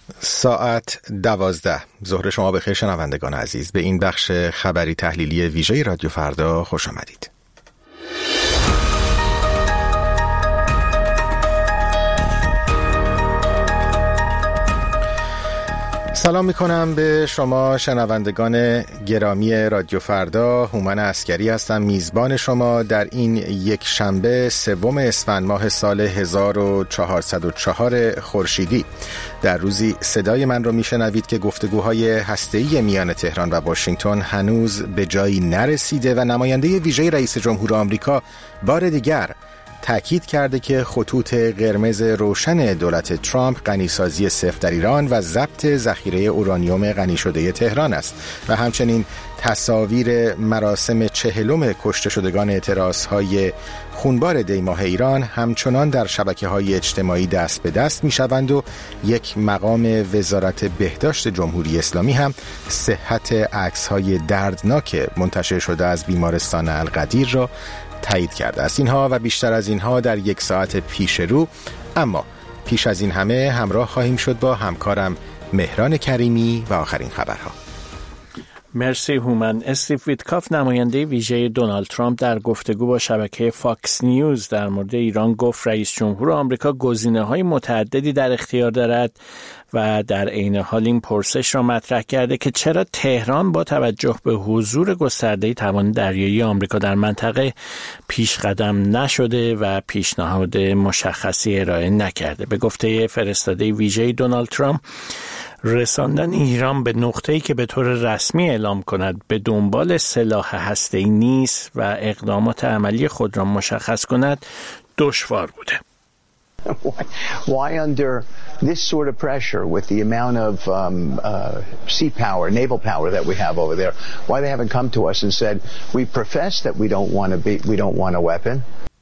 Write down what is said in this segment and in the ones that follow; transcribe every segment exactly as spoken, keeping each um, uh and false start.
ساعت دوازده. ظهر شما بخیر شنوندگان عزیز. به این بخش خبری تحلیلی ویژه رادیو فردا خوش آمدید. سلام میکنم به شما شنوندگان گرامی رادیو فردا. هومن عسکری هستم، میزبان شما در این یک شنبه سوم اسفند ماه سال هزار و چهارصد و چهار خورشیدی. در روزی صدای من رو میشنوید که گفتگوهای هسته‌ای میان تهران و واشنگتن هنوز به جایی نرسیده و نماینده ویژه رئیس جمهور آمریکا بار دیگر تأکید کرده که خطوط قرمز روشن دولت ترامپ غنیسازی صفر در ایران و ضبط ذخیره اورانیوم غنی شده تهران است و همچنین تصاویر مراسم چهلم کشته شدگان اعتراضهای خونبار دی ماه ایران همچنان در شبکه‌های اجتماعی دست به دست می‌شوند و یک مقام وزارت بهداشت جمهوری اسلامی هم صحت عکس‌های دردناک منتشر شده از بیمارستان القدیر را تایید کرده است. اینها و بیشتر از اینها در یک ساعت پیش رو، اما پیش از این همه همراه خواهیم شد با همکارم مهران کریمی و آخرین خبرها. مرسی هومن. استیو ویتکاف نماینده ویژه دونالد ترامپ در گفتگو با شبکه فاکس نیوز در مورد ایران گفت رئیس جمهور آمریکا گزینه‌های متعددی در اختیار دارد و در عین حال این پرسش را مطرح کرده که چرا تهران با توجه به حضور گسترده توان دریایی آمریکا در منطقه پیش قدم نشده و پیشنهاد مشخصی ارائه نکرده. به گفته فرستاده ویژه دونالد ترامپ، رساندن ایران به نقطه‌ای که به طور رسمی اعلام کند به دنبال سلاح هسته‌ای نیست و اقدامات عملی خود را مشخص کند دشوار بوده. Why, why under this sort of pressure with the amount of um, uh, sea power, naval power that we have over there, why they haven't come to us and said, we profess that we don't want to be, we don't want a weapon?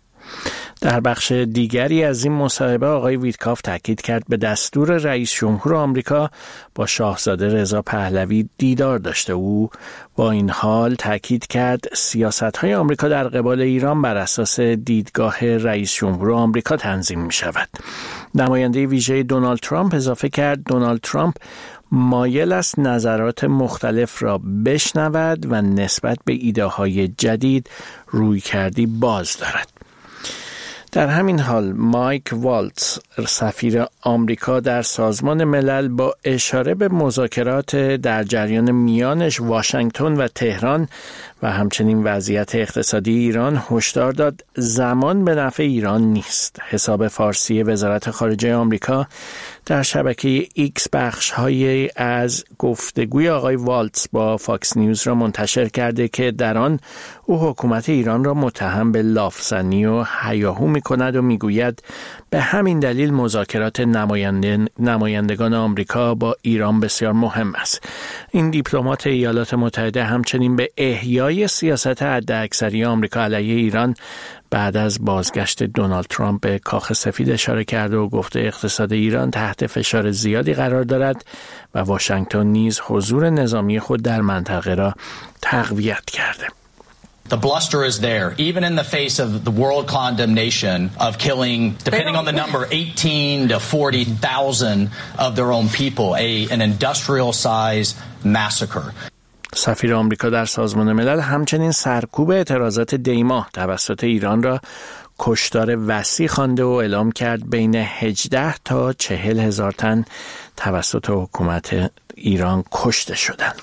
در بخش دیگری از این مصاحبه آقای ویتکاف تاکید کرد به دستور رئیس جمهور آمریکا با شاهزاده رضا پهلوی دیدار داشته. او با این حال تاکید کرد سیاست‌های آمریکا در قبال ایران بر اساس دیدگاه رئیس جمهور آمریکا تنظیم می‌شود. نماینده ویژه دونالد ترامپ اضافه کرد دونالد ترامپ مایل است نظرات مختلف را بشنود و نسبت به ایده‌های جدید رویکردی باز دارد. در همین حال مایک والتز سفیر آمریکا در سازمان ملل با اشاره به مذاکرات در جریان میانش واشنگتن و تهران و همچنین وضعیت اقتصادی ایران هشدار داد زمان به نفع ایران نیست. حساب فارسی وزارت خارجه آمریکا در شبکه ایکس بخش‌های از گفتگوی آقای والتز با فاکس نیوز را منتشر کرده که در آن او حکومت ایران را متهم به لافزنی و هیاهو می‌کند و می‌گوید به همین دلیل مذاکرات نماینده نمایندگان آمریکا با ایران بسیار مهم است. این دیپلمات ایالات متحده همچنین به احیای سیاست حداکثری آمریکا علیه ایران بعد از بازگشت دونالد ترامپ به کاخ سفید اشاره کرده و گفته اقتصاد ایران تحت فشار زیادی قرار دارد و واشنگتن نیز حضور نظامی خود در منطقه را تقویت کرده. The bluster is there, even in the face of the world condemnation of killing, depending on the number, eighteen to forty thousand of their own people, a, an industrial-sized massacre. سفیر آمریکا در سازمان ملل همچنین سرکوب اعتراضات دیماه توسط ایران را کشتار وسیع خوانده و اعلام کرد بین هجده تا چهل هزار تن توسط حکومت ایران کشته شدند.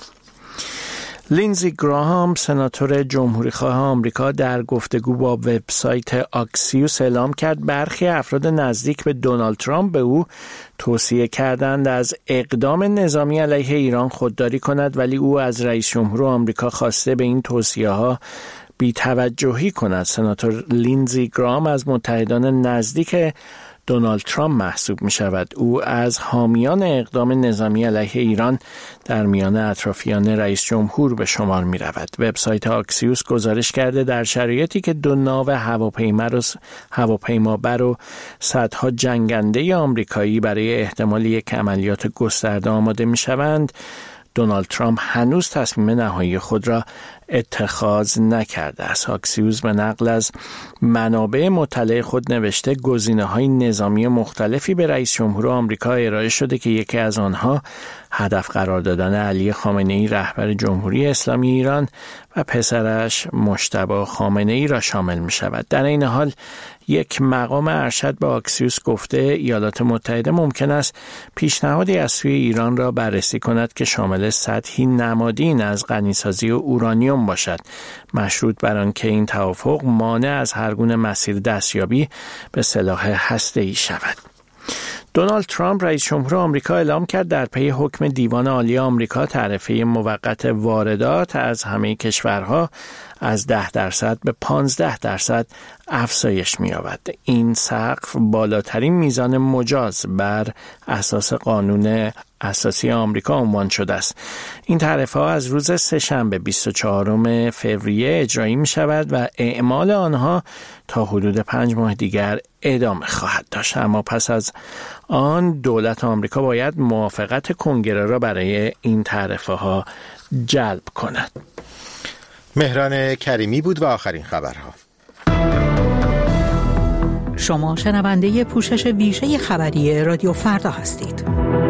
لینزی گراهام سناتور جمهوری‌خواه آمریکا در گفتگو با وبسایت آکسیوس اعلام کرد برخی افراد نزدیک به دونالد ترامپ به او توصیه کردند از اقدام نظامی علیه ایران خودداری کند، ولی او از رئیس جمهور آمریکا خواسته به این توصیه‌ها بی‌توجهی کند. سناتور لینزی گراهام از متحدان نزدیک دونالد ترامپ محسوب می شود. او از حامیان اقدام نظامی علیه ایران در میان اطرافیان رئیس جمهور به شمار می رود. وبسایت آکسیوس گزارش کرده در شرایطی که دو ناو هواپیما و هواپیمابر و صدها جنگنده آمریکایی برای احتمال یک عملیات گسترده آماده می شوند، دونالد ترامپ هنوز تصمیم نهایی خود را اتخاذ نکرده است. آکسیوس به نقل از منابع مطلع خود نوشته گزینه‌های نظامی مختلفی به رئیس جمهور آمریکا ارائه شده که یکی از آنها هدف قرار دادن علی خامنه‌ای رهبر جمهوری اسلامی ایران و پسرش مجتبی خامنه‌ای را شامل می شود. در این حال یک مقام ارشد به آکسیوس گفته ایالات متحده ممکن است پیشنهادی از سوی ایران را بررسی کند که شامل سطحی نمادین از غنیسازی اورانیوم باشد، مشروط بر آنکه این توافق مانع از هر گونه مسیر دستیابی به سلاح هسته‌ای شود. دونالد ترامپ رئیس جمهور آمریکا اعلام کرد در پی حکم دیوان عالی آمریکا تعرفه موقت واردات از همه کشورها از ده درصد به پانزده درصد افزایش می‌یابد. این سقف بالاترین میزان مجاز بر اساس قانون اساسی آمریکا عنوان شده است. این تعرفه ها از روز سه‌شنبه بیست و چهارم فوریه اجرایی می شود و اعمال آنها تا حدود پنج ماه دیگر ادامه خواهد داشت. اما پس از آن دولت آمریکا باید موافقت کنگره را برای این تعرفه ها جلب کند. مهران کریمی بود و آخرین خبرها. شما شنونده پوشش ویژه خبری رادیو فردا هستید.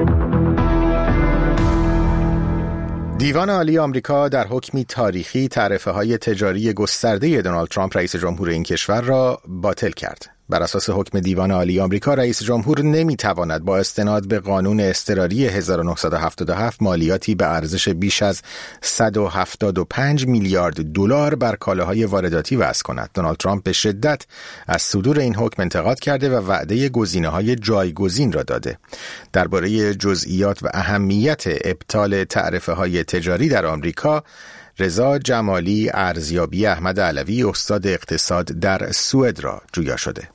دیوان عالی آمریکا در حکمی تاریخی تعرفه‌های تجاری گسترده دونالد ترامپ رئیس جمهور این کشور را باطل کرد. بر اساس حکم دیوان عالی آمریکا رئیس جمهور نمیتواند با استناد به قانون اضطراری هزار و نهصد و هفتاد و هفت مالیاتی به ارزش بیش از صد و هفتاد و پنج میلیارد دلار بر کالاهای وارداتی وضع کند. دونالد ترامپ به شدت از صدور این حکم انتقاد کرده و وعده گزینه‌های جایگزین را داده. درباره جزئیات و اهمیت ابطال تعرفه‌های تجاری در آمریکا، رضا جمالی ارزیابی احمد علوی استاد اقتصاد در سوئد را جویا شده.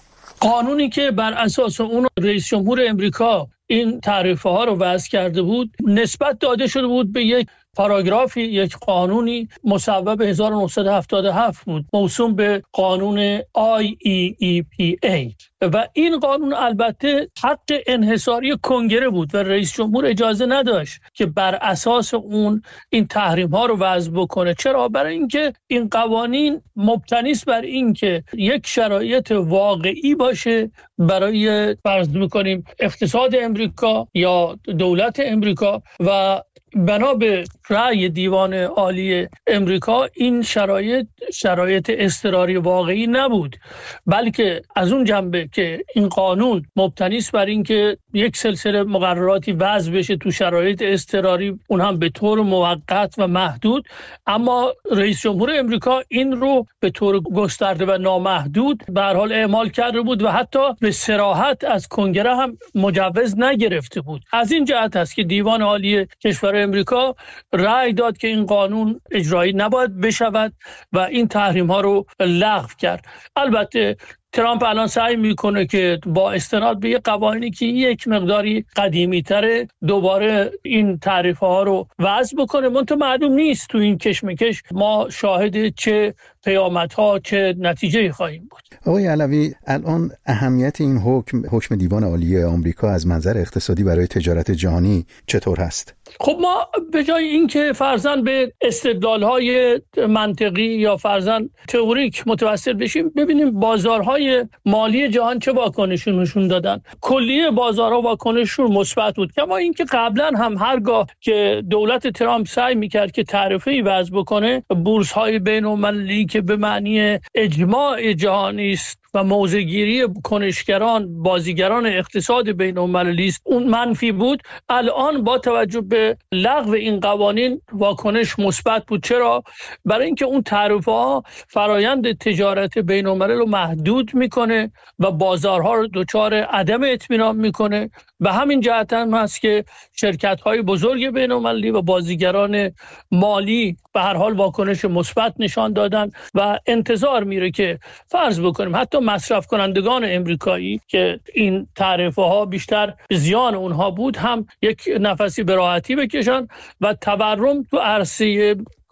قانونی که بر اساس اون رئیس جمهور امریکا این تعرفه ها رو وضع کرده بود نسبت داده شده بود به یک پاراگرافی، یک قانونی مصوب هزار و نهصد و هفتاد و هفت بود موسوم به قانون آی ای ای پی ای و این قانون البته حق انحصاری کنگره بود و رئیس جمهور اجازه نداشت که بر اساس اون این تحریم ها رو وضع بکنه. چرا؟ برای اینکه این قوانین مبتنی است بر اینکه یک شرایط واقعی باشه برای فرض می‌کنیم اقتصاد امریکا یا دولت امریکا و بنا به رأی دیوان عالی امریکا این شرایط شرایط اضطراری واقعی نبود، بلکه از اون جنبه که این قانون مبتنی است بر اینکه یک سلسله مقرراتی وضع بشه تو شرایط اضطراری، اون هم به طور موقت و محدود، اما رئیس جمهور امریکا این رو به طور گسترده و نامحدود به هر حال اعمال کرده بود و حتی به صراحت از کنگره هم مجوز نگرفته بود. از این جهت است که دیوان عالی کشور امریکا رأی داد که این قانون اجرایی نباید بشود و این تحریم ها رو لغو کرد. البته ترامپ الان سعی میکنه که با استناد به یک قوانینی که یک مقداری قدیمی تره دوباره این تعرفه ها رو وضع بکنه. منتها معلوم نیست تو این کشمکش ما شاهد چه پیامدها ها چه نتیجه خواهیم بود. آقای علوی، الان اهمیت این حکم حکم دیوان عالی آمریکا از منظر اقتصادی برای تجارت جهانی چطور هست؟ خب ما به جای اینکه فرضاً به استدلال‌های منطقی یا فرضاً تئوریک متوسل بشیم، ببینیم بازارهای مالی جهان چه واکنشی نشون دادن. کلیه بازارها واکنششون مثبت بود، کما اینکه قبلا هم هرگاه که دولت ترامپ سعی می‌کرد که تعرفه‌ای وضع بکنه، بورس‌های بین‌المللی که به معنی اجماع جهانی است و موضع‌گیری کنشگران بازیگران اقتصاد بین‌المللی است اون منفی بود، الان با توجه به لغو این قوانین واکنش مثبت بود. چرا؟ برای اینکه اون تعرفه‌ها فرایند تجارت بین‌الملل رو محدود میکنه و بازارها رو دچار عدم اطمینان میکنه. به همین جهت هم هست که شرکت‌های بزرگ بین‌المللی و بازیگران مالی به هر حال واکنش مثبت نشان دادن و انتظار میره که فرض بکنیم حتی مصرف کنندگان امریکایی که این تعرفه ها بیشتر زیان اونها بود هم یک نفسی به راحتی بکشن و تورم تو عرصه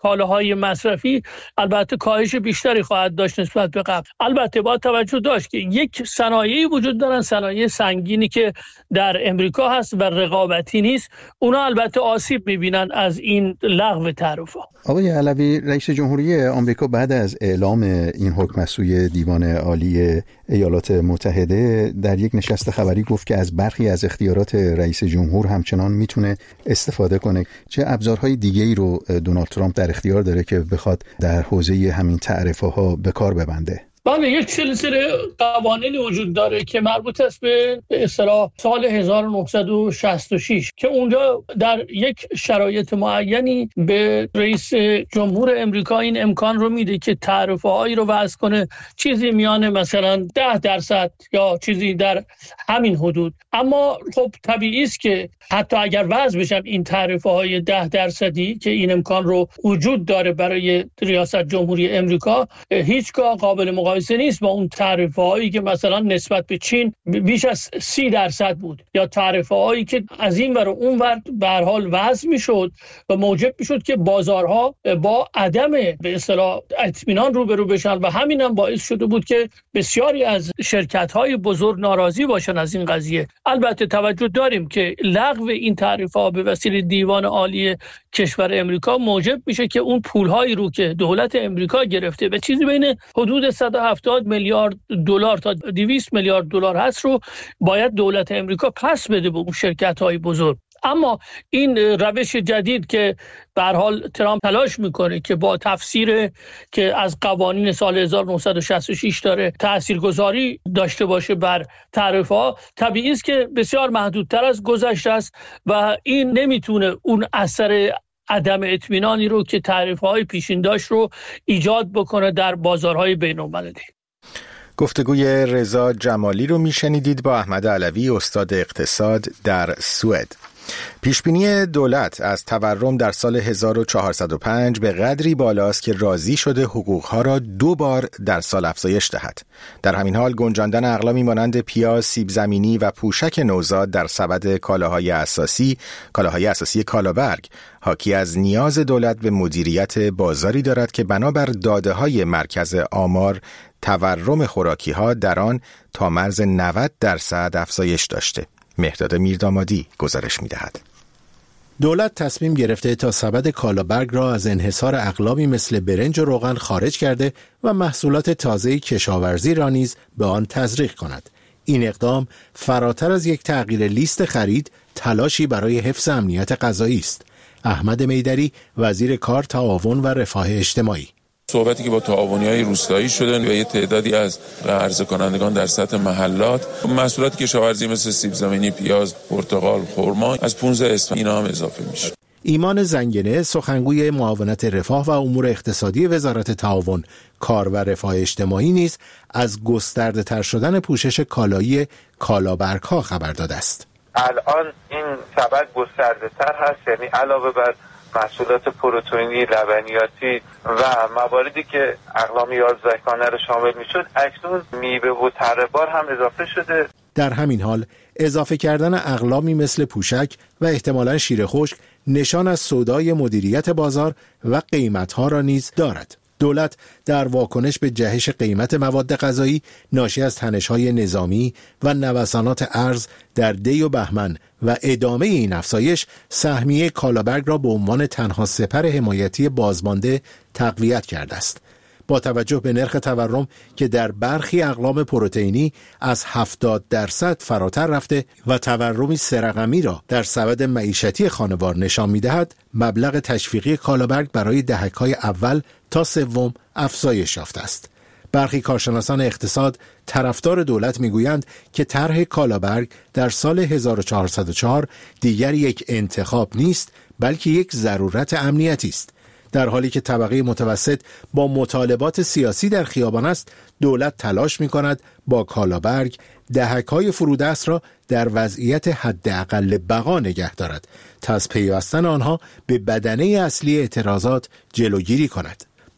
کالاهای مصرفی البته کاهش بیشتری خواهد داشت نسبت به قبل. البته با توجه داشت که یک صنایعی وجود دارن، صنایع سنگینی که در امریکا هست و رقابتی نیست، اونا البته آسیب میبینن از این لغو تعرفه‌ها. آقای علوی، رئیس جمهوری آمریکا بعد از اعلام این حکم از سوی دیوان عالی ایالات متحده در یک نشست خبری گفت که از برخی از اختیارات رئیس جمهور همچنان میتونه استفاده کنه. چه ابزارهای دیگه‌ای رو دونالد ترامپ در اختیار داره که بخواد در حوزه همین تعرفه‌ها به کار ببنده؟ بله، یک سلسله قوانینی وجود داره که مربوط است به اصطلاح سال هزار و نهصد و شصت و شش که اونجا در یک شرایط معینی به رئیس جمهور امریکا این امکان رو میده که تعرفه‌هایی رو وضع کنه، چیزی میانه مثلا ده درصد یا چیزی در همین حدود. اما خب طبیعی است که حتی اگر وضع بشن این تعرفه‌های ده درصدی که این امکان رو وجود داره برای ریاست جمهوری امریکا، هیچگاه قابل مقایسه نیست با اون تعرفه‌هایی که مثلا نسبت به چین بیش از سی درصد بود، یا تعرفه‌هایی که از این ور و اون ور به هر حال وضع میشد و موجب میشد که بازارها با عدم به اصطلاح اطمینان روبرو بشن و همین هم باعث شده بود که بسیاری از شرکت‌های بزرگ ناراضی باشن از این قضیه. البته توجه داریم که لغو این تعرفه‌ها به وسیله دیوان عالی کشور امریکا موجب میشه که اون پول‌هایی رو که دولت امریکا گرفته به چیزی بین حدود صد و هفتاد میلیارد دلار تا دویست میلیارد دلار هست رو باید دولت امریکا پس بده به اون شرکت‌های بزرگ. اما این روش جدید که به هر حال ترامپ تلاش میکنه که با تفسیر که از قوانین سال هزار و نهصد و شصت و شش داره تاثیرگذاری داشته باشه بر تعرفه‌ها، طبیعی است که بسیار محدودتر از گذشته است و این نمیتونه اون اثر عدم اطمینانی رو که تعرفه‌های پیشین داشت رو ایجاد بکنه در بازارهای بین‌المللی. گفتگوی رضا جمالی رو میشنیدید با احمد علوی، استاد اقتصاد در سوئد. پیشبینی دولت از تورم در سال هزار و چهارصد و پنج به قدری بالاست که راضی شده حقوقها را دو بار در سال افزایش دهد. در همین حال گنجاندن اقلامی مانند پیاز، سیب زمینی و پوشک نوزاد در سبد کالاهای اساسی، کالاهای اساسی کالابرگ، حاکی از نیاز دولت به مدیریت بازاری دارد که بنابر داده‌های مرکز آمار تورم خوراکی‌ها در آن تا مرز نود درصد افزایش داشته. مهرداد میردامادی گزارش می‌دهد. دولت تصمیم گرفته تا سبد کالابرگ را از انحصار اقلامی مثل برنج و روغن خارج کرده و محصولات تازه کشاورزی را نیز به آن تزریق کند. این اقدام فراتر از یک تغییر لیست خرید، تلاشی برای حفظ امنیت غذایی است. احمد میدری، وزیر کار، تعاون و رفاه اجتماعی: صحبتی که با تعاونی‌های روستایی شده و یه تعدادی از عرضه کنندگان در سطح محلات، محصولات کشاورزی مثل سیب زمینی، پیاز، پرتقال، خرما از پانزده اسفند اینا هم اضافه میشه. ایمان زنگنه، سخنگوی معاونت رفاه و امور اقتصادی وزارت تعاون، کار و رفاه اجتماعی نیز از گسترده تر شدن پوشش کالایی کالابرگ‌ها خبر داده است. الان این سبد گسترده تر هست، یعنی علاوه بر محصولات پروتئینی، لبنیاتی و مواردی که اقلام یازدهگانه را شامل میشد، اکنون میوه و تره‌بار هم اضافه شده. در همین حال اضافه کردن اقلامی مثل پوشک و احتمالاً شیر خشک نشان از سودای مدیریت بازار و قیمت‌ها را نیز دارد. دولت در واکنش به جهش قیمت مواد غذایی ناشی از تنش‌های نظامی و نوسانات ارز در دی و بهمن و ادامه این افزایش، سهمیه کالابرگ را به عنوان تنها سپر حمایتی بازمانده تقویت کرده است. با توجه به نرخ تورم که در برخی اقلام پروتئینی از هفتاد درصد فراتر رفته و تورمی سه رقمی را در سبد معیشتی خانوار نشان می‌دهد، مبلغ تشویقی کالابرگ برای دهک‌های اول تا سوم افزایش یافته است. برخی کارشناسان اقتصاد طرفدار دولت میگویند که طرح کالابرگ در سال هزار و چهارصد و چهار دیگر یک انتخاب نیست، بلکه یک ضرورت امنیتی است. در حالی که طبقه متوسط با مطالبات سیاسی در خیابان است، دولت تلاش می‌کند با کالابرگ دهک‌های فرودست را در وضعیت حداقل بقا نگه دارد تا از پیوستن آنها به بدنه اصلی اعتراضات جلوگیری کند.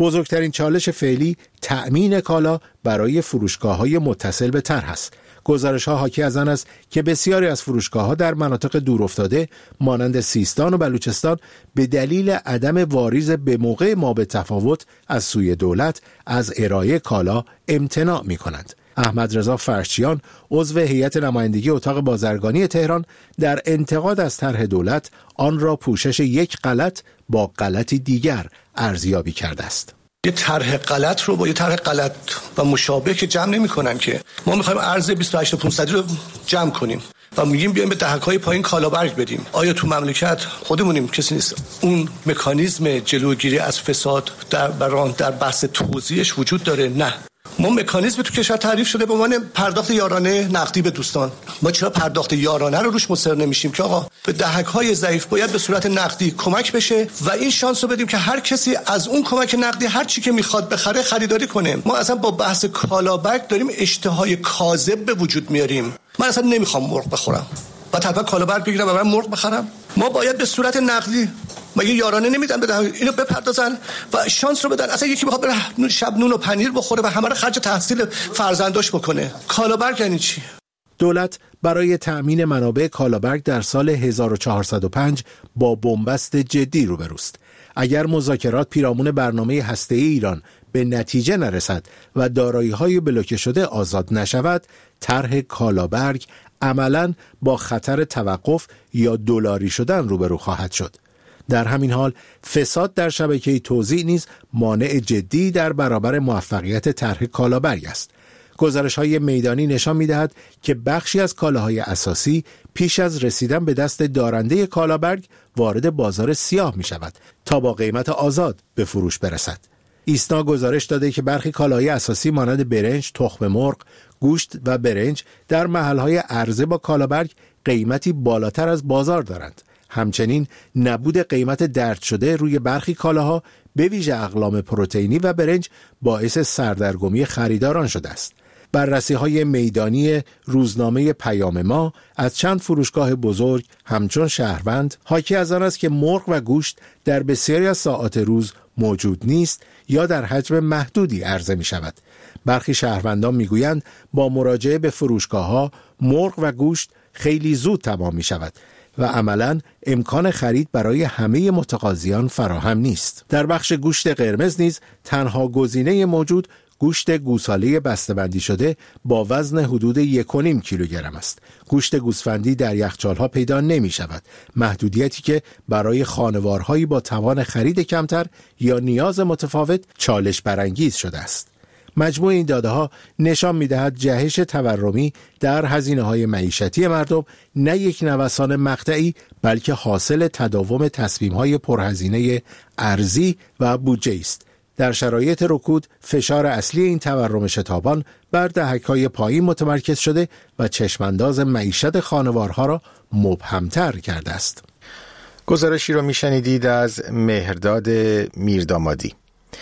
بزرگترین چالش فعلی تأمین کالا برای فروشگاه‌های متصل به طرح است. گزارش‌ها حاکی از آن است که بسیاری از فروشگاه‌ها در مناطق دورافتاده مانند سیستان و بلوچستان به دلیل عدم واریز به موقع ما به تفاوت از سوی دولت از ارائه کالا امتناع می‌کنند. احمد رضا فرشچیان عضو هیئت نمایندگی اتاق بازرگانی تهران در انتقاد از طرح دولت آن را پوشش یک غلط با غلطی دیگر ارزیابی کرده است. یه طرح غلط رو با یه طرح غلط و مشابه که جمع نمی‌کنن که ما می‌خوایم ارز بیست و هشت پانصد رو جمع کنیم و میگیم بیایم به دهک‌های پایین کالابرگ بدیم. آیا تو مملکت خودمونیم کسی نیست اون مکانیزم جلوگیری از فساد در بران در بحث توزیعش وجود داره؟ نه. ما مکانیزم تو کشور تعریف شده به عنوان پرداخت یارانه نقدی به دوستان. ما چرا پرداخت یارانه رو روش مصر نمیشیم که آقا به دهک‌های ضعیف باید به صورت نقدی کمک بشه و این شانس رو بدیم که هر کسی از اون کمک نقدی هر چی که میخواد بخره خریداری کنه. ما اصلا با بحث کالابرگ داریم اشتهای کاذب به وجود میاریم. من اصلا نمیخوام مرغ بخورم و طبعا کالابرگ بگیرم و من مرغ بخرم. ما باید به صورت نقدی مگه یارانه نمیدن بده اینو بپردازن و شانس رو بدن. اصلا یکی بخواد بره شب نون و پنیر بخوره و همه رو خرج تحصیل فرزنداش بکنه. کالابرگ یعنی چی؟ دولت برای تأمین منابع کالابرگ در سال هزار و چهارصد و پنج با بنبست جدی روبروست. اگر مذاکرات پیرامون برنامه هسته‌ای ایران به نتیجه نرسد و دارایی‌های بلوکه شده آزاد نشود، طرح کالابرگ عملاً با خطر توقف یا دلاری شدن روبرو خواهد شد. در همین حال فساد در شبکه توزیع نیز مانع جدی در برابر موفقیت طرح کالابرگ است. گزارش‌های میدانی نشان می‌دهد که بخشی از کالاهای اساسی پیش از رسیدن به دست دارنده کالابرگ وارد بازار سیاه می‌شود تا با قیمت آزاد به فروش برسد. ایسنا گزارش داده که برخی کالاهای اساسی مانند برنج، تخم مرغ، گوشت و برنج در محل‌های عرضه با کالابرگ قیمتی بالاتر از بازار دارند. همچنین نبود قیمت درج شده روی برخی کالاها به ویژه اقلام پروتئینی و برنج باعث سردرگمی خریداران شده است. بررسی‌های میدانی روزنامه پیام ما از چند فروشگاه بزرگ همچون شهروند حاکی از آن است که مرغ و گوشت در بسیاری از ساعات روز موجود نیست یا در حجم محدودی عرضه می شود. برخی شهروندان می گویند با مراجعه به فروشگاه‌ها مرغ و گوشت خیلی زود تمام می شود و عملاً امکان خرید برای همه متقاضیان فراهم نیست. در بخش گوشت قرمز نیز تنها گزینه موجود گوشت گوساله بسته‌بندی شده با وزن حدود یک و نیم کیلوگرم است. گوشت گوسفندی در یخچال‌ها پیدا نمی‌شود، محدودیتی که برای خانوارهایی با توان خرید کمتر یا نیاز متفاوت چالش برانگیز شده است. مجموع این داده‌ها نشان می‌دهد جهش تورمی در هزینه‌های معیشتی مردم نه یک نوسان مقطعی بلکه حاصل تداوم تصمیم‌های پرهزینه ارزی و بودجه است. در شرایط رکود فشار اصلی این تورم شتابان بر دهک‌های پایین متمرکز شده و چشمانداز معیشت خانوارها را مبهمتر کرده است. گزارشی رو میشنیدید از مهرداد میردامادی.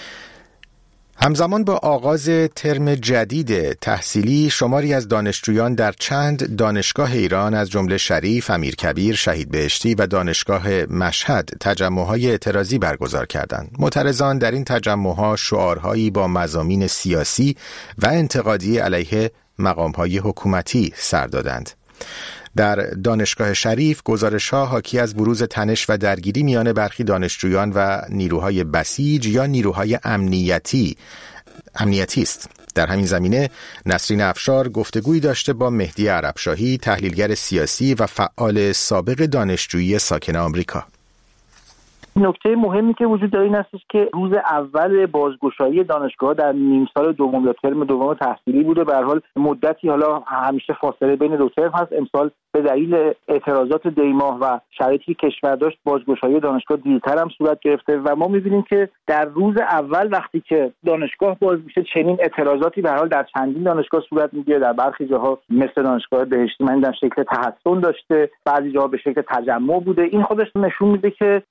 همزمان با آغاز ترم جدید تحصیلی شماری از دانشجویان در چند دانشگاه ایران از جمله شریف، امیرکبیر، شهید بهشتی و دانشگاه مشهد تجمع‌های اعتراضی برگزار کردند. معترضان در این تجمع‌ها شعارهایی با مضامین سیاسی و انتقادی علیه مقام‌های حکومتی سر دادند. در دانشگاه شریف گزارش‌ها حاکی از بروز تنش و درگیری میان برخی دانشجویان و نیروهای بسیج یا نیروهای امنیتی امنیتی است. در همین زمینه نسرین افشار گفتگویی داشته با مهدی عربشاهی، تحلیلگر سیاسی و فعال سابق دانشجویی ساکن آمریکا. نکته مهمی که وجود داره این است که روز اول بازگشایی دانشگاه در نیم سال دوم یا ترم دوم تحصیلی بوده. به هر حال مدتی حالا همیشه فاصله بین دو ترم هست. امسال به دلیل اعتراضات دیماه و شرایطی که کشور داشت بازگشایی دانشگاه دیرتر هم صورت گرفته و ما می‌بینیم که در روز اول وقتی که دانشگاه باز میشه چنین اعتراضاتی به هر حال در چندین دانشگاه صورت میگیره. در برخی جاها مثل دانشگاه بهشتی من دیدم شکل تحصن داشته، بعضی جاها به شکل تجمع بوده. این خودش نشون میده که چقدر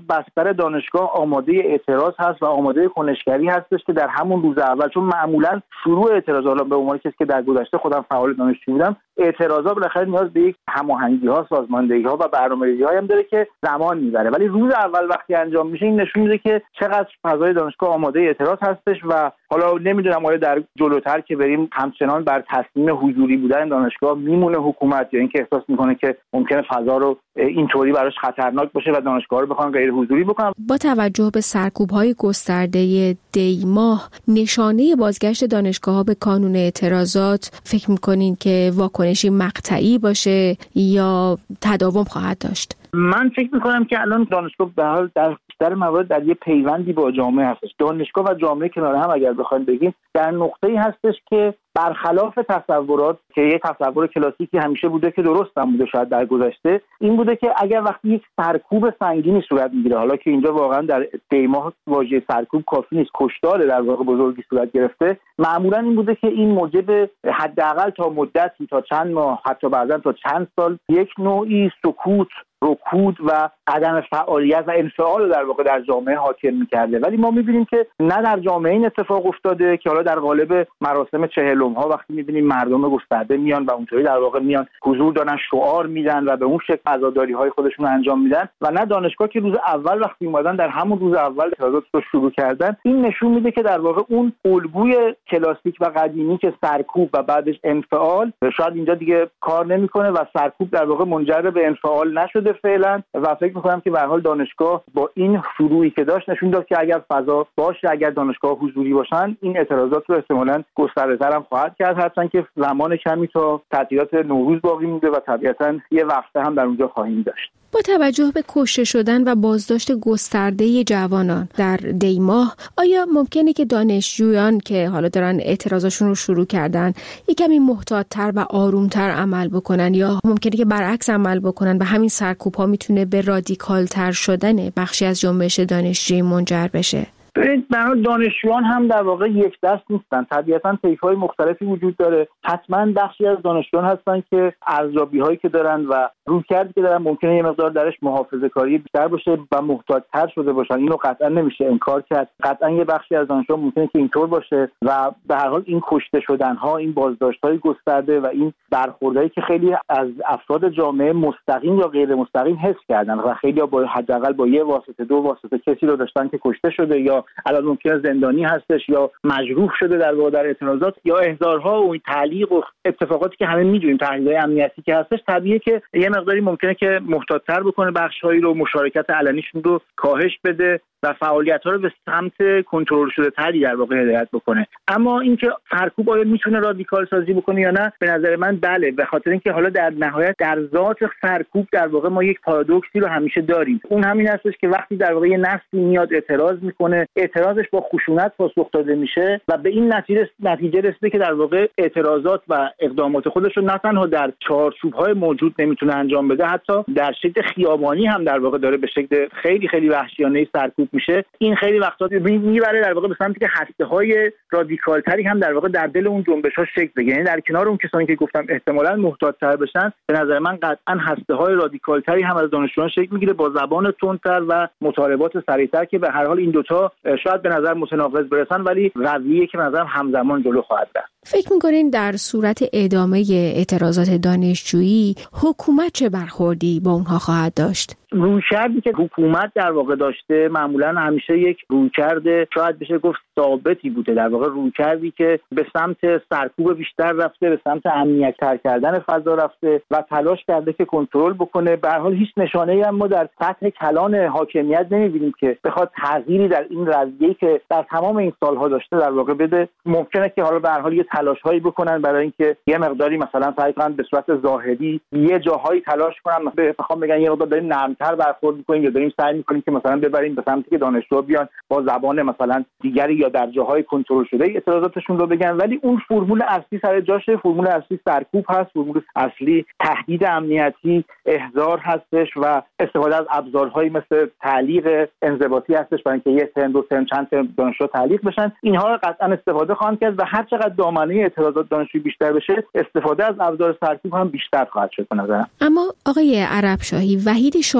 بستر دانشگاه آماده اعتراض هست و آماده کنشگری هستش که در همون روز اول، چون معمولا شروع اعتراض، حالا به عنوان کسی که در گذشته خودم فعال دانشجو بودم، اعتراضات بالاخره نیاز به یک هماهنگی ها، سازماندهی ها و برنامه‌ریزی ها هم داره که زمان میبره، ولی روز اول وقتی انجام میشه این نشون میده که چقدر فضای دانشگاه آماده اعتراض هستش. و حالا نمیدونم آیا در جلوتر که بریم همچنان بر تصمیم حضوری بودن دانشگاه میمونه حکومت، یا اینکه احساس میکنه که ممکنه فضا رو اینطوری براش خطرناک باشه و دانشگاه رو بخوان غیر حضوری بکنن. با توجه به سرکوب‌های گسترده دی ماه، نشانه بازگشت دانشگاه‌ها به کانون اعتراضات فکر می‌کنین که واکنشی مقطعی باشه یا تداوم خواهد داشت؟ من فکر میکنم که الان دانشگاه به حال در بیشتر موارد در یه پیوندی با جامعه هستش. دانشگاه و جامعه کنار هم اگر بخوایم بگیم در نقطه‌ای هستش که برخلاف تصورات که یه تصور کلاسیکی همیشه بوده که درست هم بوده شاید در گذشته، این بوده که اگر وقتی یک سرکوب سنگینی صورت میگیره، حالا که اینجا واقعا در دیماه واژه سرکوب کافی نیست، کشتار در واقع بزرگی صورت گرفته، معمولا این بوده که این موجب حداقل تا مدتی، تا چند ماه، حتی بعضا تا چند سال، یک نوعی سکوت، رکود و عدم فعالیت و انفعال در واقع در جامعه حاکم می‌کرده. ولی ما می‌بینیم که نه در جامعه این اتفاق افتاده که حالا در قالب مراسم چهلم ها وقتی می‌بینیم مردم گسترده میان و اونطوری در واقع میان حضور دارن، شعار میدن و به اون شکل عزاداری‌های خودشون رو انجام میدن، و نه دانشگاه که روز اول وقتی اومدن در همون روز اول اعتراضات رو شروع کردن. این نشون میده که در واقع اون الگوی کلاسیک و قدیمی که سرکوب و بعدش انفعال شاید اینجا دیگه کار نمی‌کنه و سرکوب در واقع منجر به انفعال نشده فعلا. و فکر می‌کنم که به هر حال دانشگاه با این شروعی که داشت نشون داد که اگر فضا باشه، اگر دانشگاه حضوری باشن، این اعتراضات رو احتمالاً گسترده‌تر هم خواهد کرد، هرچند که زمان کمی تا تعطیلات نوروز باقی مونده و طبیعتاً یه وقته هم در اونجا خواهیم داشت. با توجه به کشته شدن و بازداشت گسترده جوانان در دی ماه، آیا ممکنه که دانشجویان که حالا دارن اعتراضاشون رو شروع کردن یک کمی محتاط‌تر و آرومتر عمل بکنن، یا ممکنه که برعکس عمل بکنن و همین سرکوب‌ها میتونه به رادیکال‌تر شدن بخشی از جنبش دانشجویی منجر بشه؟ برای دانشجویان هم در واقع یک دست نیستن، طبیعتاً طیف‌های مختلفی وجود داره. حتما بخشی از دانشجویان هستن که ارزیابی‌هایی که دارن و رویکردی که دارن ممکنه یه مقدار درش محافظه‌کاری بیشتر باشه و محتاط‌تر شده باشن. اینو قطعاً نمیشه انکار کرد. قطعاً یه بخشی از دانشجویان ممکنه که اینطور باشه و به هر حال این کشته شدن‌ها، این بازداشت‌های گسترده و این برخوردایی که خیلی از افراد جامعه مستقیم یا غیر مستقیم حس کردن و خیلی‌ها با حداقل با یه واسطه دو واسطه کسی رو داشتن که کشته شده یا الان ممکنه زندانی هستش یا مجروح شده در واقع در اعتراضات، یا احضارها و تعلیق و اتفاقاتی که همه می‌دونیم، تحلیل‌های امنیتی که هستش، طبیعیه که یه مقداری ممکنه که محتاط‌تر بکنه، بخش‌هایی رو، مشارکت علنیشون رو کاهش بده و فعالیت‌ها رو به سمت کنترل شده تری در واقع هدایت بکنه. اما اینکه سرکوب آیا میتونه رادیکال سازی بکنه یا نه، به نظر من بله، به خاطر اینکه حالا در نهایت در ذات سرکوب در واقع ما یک پارادوکسی رو همیشه داریم. اون همین هستش که وقتی در واقع یه نسلی میاد اعتراض میکنه، اعتراضش با خشونت پاسخ داده میشه و به این نتیجه نتیجه رسیده که در واقع اعتراضات و اقدامات خودش رو نه تنها در چارچوب‌های موجود نمیتونه انجام بده، حتی در شکل خیابانی هم در واقع داره به شکل خیلی خیلی وحشیانه سرکوب میشه. این خیلی وقتا میبره در واقع به سمتی که هسته‌های رادیکال‌تری هم در واقع در دل اون جنبش‌ها شکل بگیره. یعنی در کنار اون کسانی که گفتم احتمالاً محتاط‌تر بشن، به نظر من قطعاً هسته‌های رادیکال‌تری هم از دانشجویان شکل میگیره با زبان تندتر و مطالبات سریع‌تر که به هر حال این دوتا شاید به نظر متناقض برسن، ولی رویه‌ای که به نظر همزمان جلو خواهد رفت. فکر می‌کنین در صورت ادامه اعتراضات دانشجویی حکومت چه برخوردی با اونها خواهد داشت؟ رویکردی که حکومت در واقع داشته معمولا همیشه یک رویکرد شاید بشه گفت ثابتی بوده، در واقع رویکردی که به سمت سرکوب بیشتر رفته، به سمت امنیت‌تر کردن فضا رفته و تلاش کرده که کنترل بکنه. به هر حال هیچ نشانه‌ای هم ما در سطح کلان حاکمیت نمی‌بینیم که بخواد تغییری در این رویه‌ای که در تمام این سال‌ها داشته در واقع بده. ممکنه که حالا به هر حال یه تلاش‌هایی بکنن برای اینکه یه مقداری مثلا سعی کنن به صورت ظاهری یه جاهایی تلاش کنن، بخوام بگن یه مقدار داریم نرم‌تر برخورد می‌کنیم یا داریم سعی می‌کنیم که مثلا ببریم به سمتی که دانشجوها بیان با زبان مثلا دیگری یا در جاهای کنترل شده اعتراضاتشون رو بگن. ولی اون فرمول اصلی سر جاشه، فرمول اصلی سرکوب هست، فرمول اصلی تهدید امنیتی، احضار هستش و استفاده از ابزارهایی مثل تعلیق انضباطی هستش برای اینکه یه ترم دو ترم چند ترم دانشجو تعلیق بشن. اینها رو قطعا استفاده خواهند کرد و هر چقدر دامنه اعتراضات دانشجویی بیشتر بشه، استفاده از ابزار سرکوب هم بیشتر خواهد شد به نظرم. اما آقای عربشاهی، وحید شاه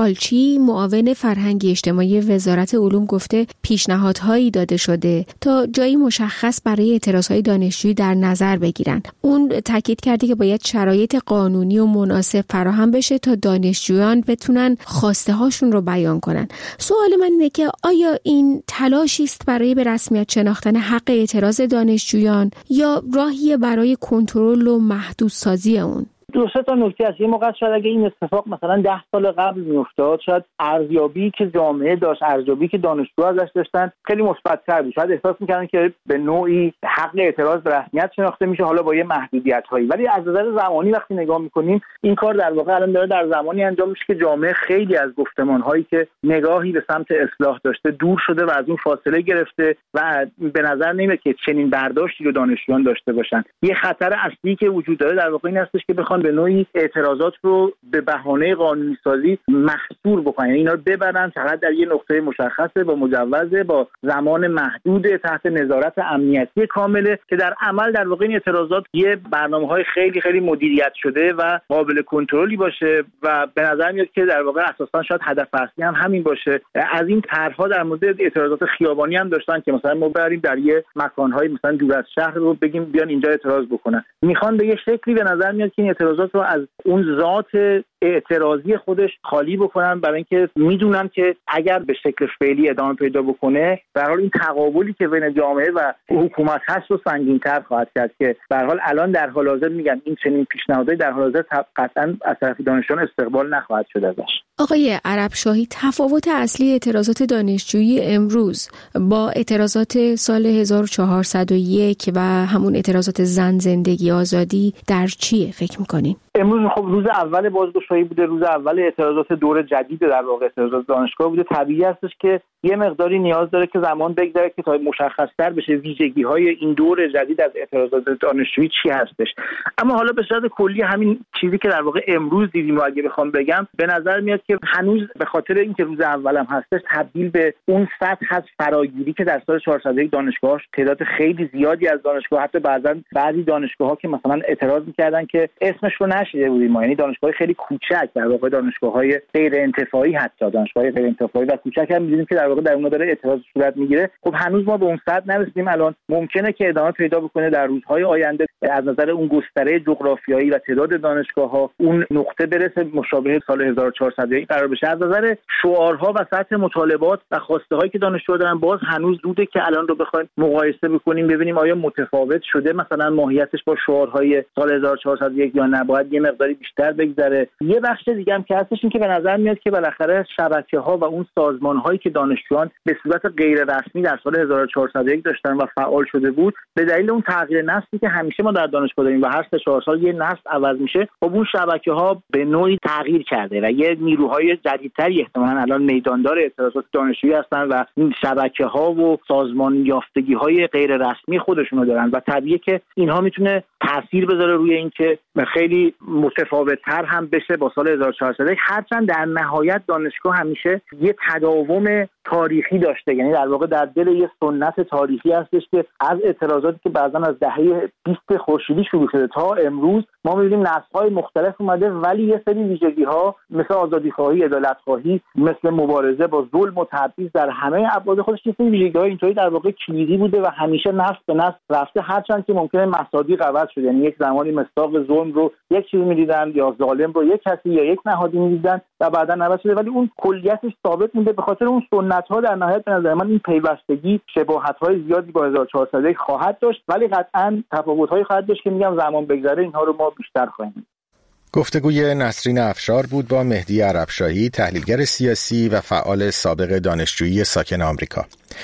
قالچی معاون فرهنگی اجتماعی وزارت علوم گفته پیشنهادهایی داده شده تا جایی مشخص برای اعتراضهای دانشجویی در نظر بگیرن. اون تاکید کرده که باید شرایط قانونی و مناسب فراهم بشه تا دانشجویان بتونن خواسته هاشون رو بیان کنن. سوال من اینه که آیا این تلاشی است برای به رسمیت شناختن حق اعتراض دانشجویان یا راهی برای کنترل و محدودسازی اون؟ دو سه تا نکته است. یه موقع شاید اگه این اتفاق مثلا ده سال قبل میافتاد، شاید ارزیابی که جامعه داشت، ارزیابی که دانشجوها ازش داشتن خیلی مثبت‌تر بود. شاید احساس می‌کردن که به نوعی حق اعتراض به رسمیت شناخته میشه، حالا با یه محدودیت‌هایی. ولی از نظر زمانی وقتی نگاه می‌کنیم این کار در واقع الان داره در زمانی انجام میشه که جامعه خیلی از گفتمان‌هایی که نگاهی به سمت اصلاح داشته دور شده و از اون فاصله گرفته و به نظر نمیاد که چنین برداشتی رو دانشجویان داشته باشن. یه خطر اصلی که وجود داره در واقع این هستش که بخوان به نوعی اعتراضات رو به بهانه قانونی سازی محصور بکنن، اینا رو ببرن فقط در یه نقطه مشخصه با مجوزه با زمان محدود تحت نظارت امنیتی کامله که در عمل در واقع این اعتراضات یه برنامه‌های خیلی خیلی مدیریت شده و قابل کنترلی باشه و به نظر میاد که در واقع اساسا شاید هدف اصلی هم همین باشه. از این طرح‌ها در مورد اعتراضات خیابانی هم داشتن که مثلا ما بریم در یه مکان‌های مثلا دور از شهر رو بگیم بیان اینجا اعتراض بکنن. میخوان به یه شکلی به نظر میاد که این اعتراضات رو از اون ذات اعتراضی خودش خالی بکنن، برای اینکه میدونن که اگر به شکل فعلی ادامه پیدا بکنه به هر حال این تقابلی که بین جامعه و حکومت هست رو سنگین‌تر خواهد کرد که به هر حال الان در حال حاضر میگن این چنین پیشنهادهای در حال حاضر قطعاً از طرف دانشجویان استقبال نخواهد شد ازش. آقای عربشاهی، تفاوت اصلی اعتراضات دانشجویی امروز با اعتراضات سال هزار و چهارصد و یک و همون اعتراضات زن زندگی آزادی در چیه فکر می‌کنین؟ امروز خب روز اول بازگشایی بوده، روز اول اعتراضات دور جدید در واقع اعتراضات دانشگاه بوده. طبیعی هستش که یه مقداری نیاز داره که زمان بگذره که تا مشخص‌تر بشه ویژگی‌های این دور جدید از اعتراضات دانشجویی چی هستش. اما حالا به صورت کلی همین چیزی که در واقع امروز دیدیم و اگه بخوام بگم به نظر میاد که هنوز به خاطر اینکه روز اولم هستش تبدیل به اون سطح از فراگیری که در سال چهارصد و یک دانشگاه‌ها تعداد خیلی زیادی از دانشگاه، حتی بعضا بعضی دانشگاه‌ها که مثلا اعتراض می‌کردن که اسمش رو نشیده بودیم ما، یعنی دانشگاه خیلی کوچک، در واقع دانشگاه‌های غیر انتفاعی، حتی دانشگاه غیر انتفاعی و کوچک هم می‌بینیم که در واقع در اونها داره اعتراض صورت می‌گیره. خب هنوز ما به اون سطح نرسیدیم. الان ممکنه که ادامه پیدا بکنه در روزهای آینده از نظر اون گستره جغرافیایی و تعداد دانشگاه‌ها اون نقطه برسه مشابه سال هزار و چهارصد و یک قرار بشه. از نظر شعارها و سطح مطالبات و خواسته‌هایی که دانشجوها دارن باز هنوز زوده که الان رو بخوایم مقایسه بکنیم ببینیم آیا متفاوت شده مثلا ماهیتش با شعارهای سال هزار و چهارصد و یک یا نه، باید یه مقداری بیشتر بگذره. یه بخش دیگه هم که هستش این که به نظر میاد که بالاخره شبکه‌ها و اون سازمان‌هایی که دانشجویان به صورت غیر رسمی در سال هزار و چهارصد و یک داشتن و فعال شده بود به دلیل اون تغییر نسلی که همیشه ما در دانشگاه داریم و هر سه چهار سال یه نسل عوض میشه، خب اون شبکه‌ها به نوعی تغییر کرده و یه نیروهای جدیدتری احتمالاً الان میداندار اعتراضات دانشجویی هستن و این شبکه‌ها و سازمان یافتگی‌های غیر رسمی خودشونو دارن و طبیعیه که اینها میتونه تاثیر بذاره روی اینکه خیلی متفاوت‌تر هم بشه با سال هزار و چهارصد و یک، هرچند در نهایت دانشگاه همیشه یه تداوم تاریخی داشته، یعنی در واقع در دل یه سنت تاریخی هستش که از اعتراضاتی که بعضا از دهه بیست خورشیدی شروع شده تا امروز ما می‌بینیم نسل‌های مختلف اومده، ولی یه سری ویژگی‌ها مثل آزادی‌خواهی، عدالت‌خواهی، مثل مبارزه با ظلم و تبعیض در همه ابعاد خودش یه سری ویژگی‌های اینطوری در واقع کلیدی بوده و همیشه نسل به نسل رفته، هرچند که ممکنه مصادیق عوض شده، یعنی یک زمانی مصداق ظلم رو یک چیزی می‌دیدن یا ظالم رو یک کسی یا یک نهادی می‌دیدن و بعداً عوض شده، ولی اون کلیتش ثابت مونده. به خاطر اون سنت‌ها در نهایت به نظر من این پیوستگی شباهت‌های زیادی با هزار و چهارصد و یک خواهد داشت، ولی قطعاً تفاوت‌هایی خواهد داشت که میگم زمان بگذره اینها رو ما بیشتر خواهیم. گفتگوی نسرین افشار بود با مهدی عربشاهی، تحلیلگر سیاسی و فعال سابق دانشجویی ساکن آمریکا.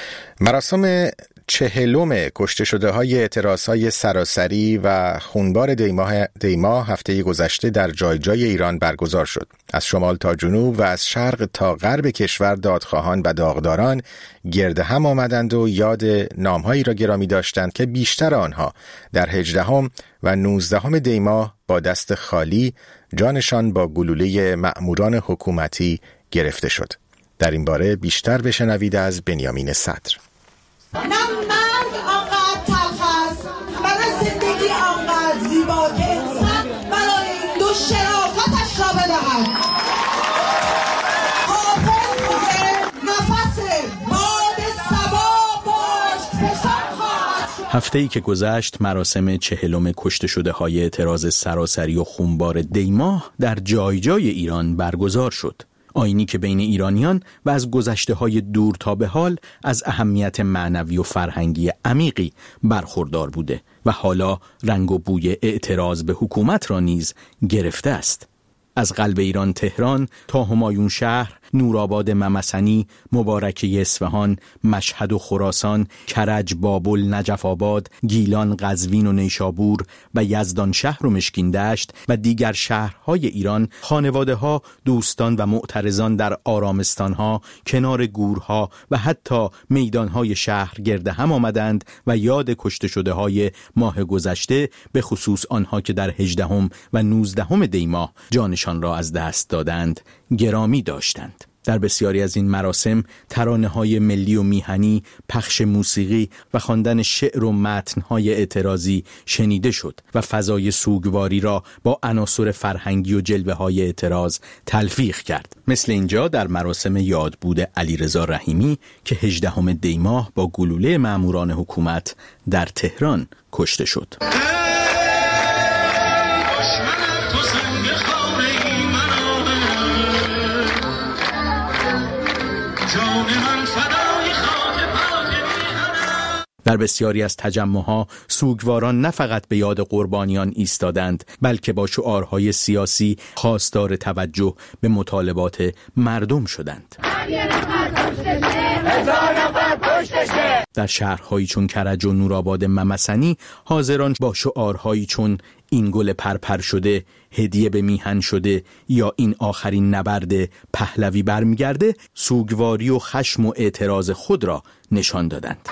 مراسم چهلم کشته شده های اعتراض های سراسری و خونبار دیماه دیما هفته گذشته در جای جای ایران برگزار شد. از شمال تا جنوب و از شرق تا غرب کشور دادخواهان و داغداران گرد هم آمدند و یاد نامهایی را گرامی داشتند که بیشتر آنها در هجدهم و نوزدهم دیماه با دست خالی، جانشان با گلوله مأموران حکومتی گرفته شد. در این باره بیشتر بشنوید از بنیامین صدر. نه مرگ آنقدر تلخ است و نه زندگی آنقدر زیبا که انسان برای این دو شرافتش را بدهد. هفته‌ای که گذشت مراسم چهلم کشته شده های اعتراض سراسری و خونبار دیماه در جای جای ایران برگزار شد. آیینی که بین ایرانیان و از گذشته های دور تا به حال از اهمیت معنوی و فرهنگی عمیقی برخوردار بوده و حالا رنگ و بوی اعتراض به حکومت را نیز گرفته است. از قلب ایران تهران تا همایون شهر، نورآباد ممسنی، مبارکه اصفهان، مشهد و خراسان، کرج، بابل، نجف آباد، گیلان، قزوین و نیشابور و یزدان شهر و مشکین دشت و دیگر شهرهای ایران، خانواده‌ها، دوستان و معترضان در آرامستانها، کنار گورها و حتی میدانهای شهر گرد هم آمدند و یاد کشته شده های ماه گذشته، به خصوص آنها که در هجدهم و نوزدهم دی ماه جانشان را از دست دادند، گرامی داشتند. در بسیاری از این مراسم ترانه‌های ملی و میهنی، پخش موسیقی و خواندن شعر و متن‌های اعتراضی شنیده شد و فضای سوگواری را با عناصر فرهنگی و جلوه‌های اعتراض تلفیق کرد. مثل اینجا در مراسم یادبود علیرضا رحیمی که هجدهم دی ماه با گلوله ماموران حکومت در تهران کشته شد. در بسیاری از تجمعها سوگواران نه فقط به یاد قربانیان ایستادند، بلکه با شعارهای سیاسی خواستار توجه به مطالبات مردم شدند. در شهرهایی چون کرج و نورآباد ممسنی حاضران با شعارهایی چون این گل پرپر شده، هدیه به میهن شده یا این آخرین نبرد پهلوی برمیگرده، سوگواری و خشم و اعتراض خود را نشان دادند.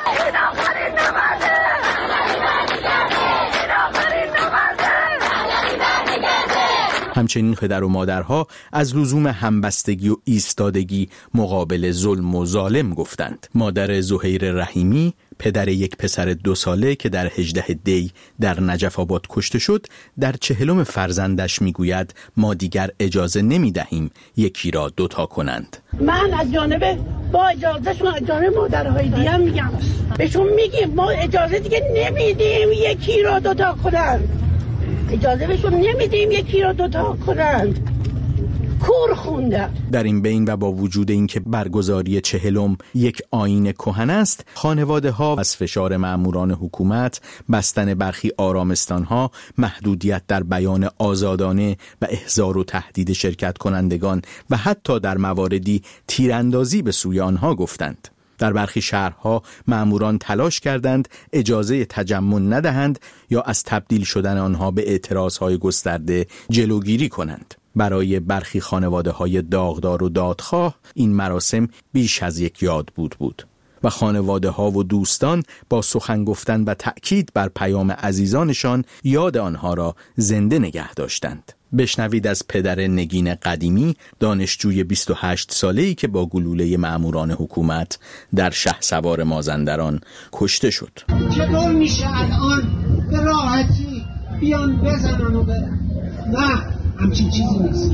همچنین پدر و مادرها از لزوم همبستگی و ایستادگی مقابل ظلم و ظالم گفتند. مادر زهیر رحیمی، پدر یک پسر دو ساله که در هجده دی در نجف آباد کشته شد، در چهلم فرزندش میگوید ما دیگر اجازه نمی دهیم یکی را دوتا کنند. من از جانب با اجازهشون از جانب مادرهای دیگه هم میگم بهشون میگیم ما اجازه دیگه نمیدیم یکی را دوتا کنند. اجازه بهشون نمیدیم یکی را دوتا کنند. کور خوندن. در این بین و با وجود اینکه برگزاری چهلم یک آیین کهن است، خانواده ها از فشار ماموران حکومت، بستن برخی آرامستان ها، محدودیت در بیان آزادانه و احضار و تهدید شرکت کنندگان و حتی در مواردی تیراندازی به سوی آنها گفتند. در برخی شهرها ماموران تلاش کردند اجازه تجمع ندهند یا از تبدیل شدن آنها به اعتراضهای گسترده جلوگیری کنند. برای برخی خانواده‌های داغدار و دادخواه این مراسم بیش از یک یادبود بود و خانواده‌ها و دوستان با سخن گفتن و تأکید بر پیام عزیزانشان یاد آنها را زنده نگه داشتند. بشنوید از پدر نگین قدیمی، دانشجوی بیست و هشت ساله‌ای که با گلوله ماموران حکومت در شهسوار مازندران کشته شد. چطور میشه الان به راحتی بیان بزنن و برن؟ نه، همچین چیزی نیست.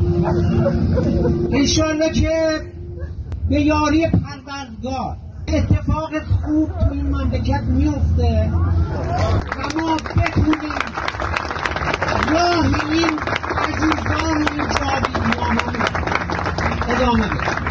انشالله که به یاری پروردگار اتفاق خوب تو این مملکت میفته و ما بتونیم راه این عزیزان این جاویدیان ادامه بدیم.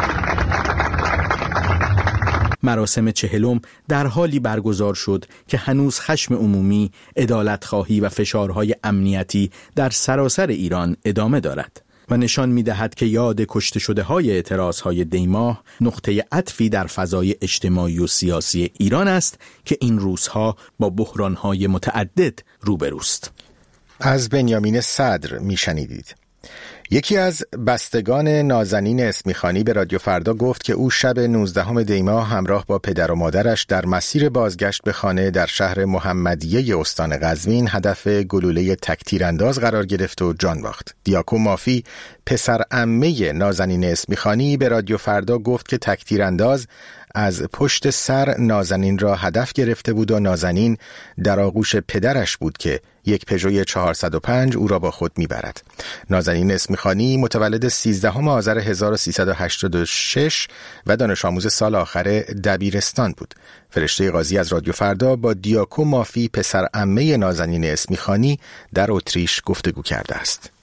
مراسم چهلم در حالی برگزار شد که هنوز خشم عمومی، عدالت‌خواهی و فشارهای امنیتی در سراسر ایران ادامه دارد و نشان می‌دهد که یاد کشته شده های اعتراضهای دی ماه نقطه عطفی در فضای اجتماعی و سیاسی ایران است که این روزها با بحران‌های متعدد روبروست. از بنیامین صدر میشنیدید. یکی از بستگان نازنین اسمیخانی به رادیو فردا گفت که او شب نوزدهم دی ماه همراه با پدر و مادرش در مسیر بازگشت به خانه در شهر محمدیه استان قزوین هدف گلوله تک‌تیرانداز قرار گرفت و جان باخت. دیاکو مافی، پسر عمه نازنین اسمیخانی، به رادیو فردا گفت که تک‌تیرانداز از پشت سر نازنین را هدف گرفته بود و نازنین در آغوش پدرش بود که یک پژوی چهارصد و پنج او را با خود میبرد. نازنین اسمیخانی اسمیخانی متولد سیزدهم آذر هزار و سیصد و هشتاد و شش و دانش آموز سال آخر دبیرستان بود. فرشته قاضی از رادیو فردا با دیاکو مافی پسر عمه نازنین اسمیخانی در اتریش گفتگو کرده است.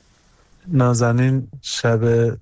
نازنین شب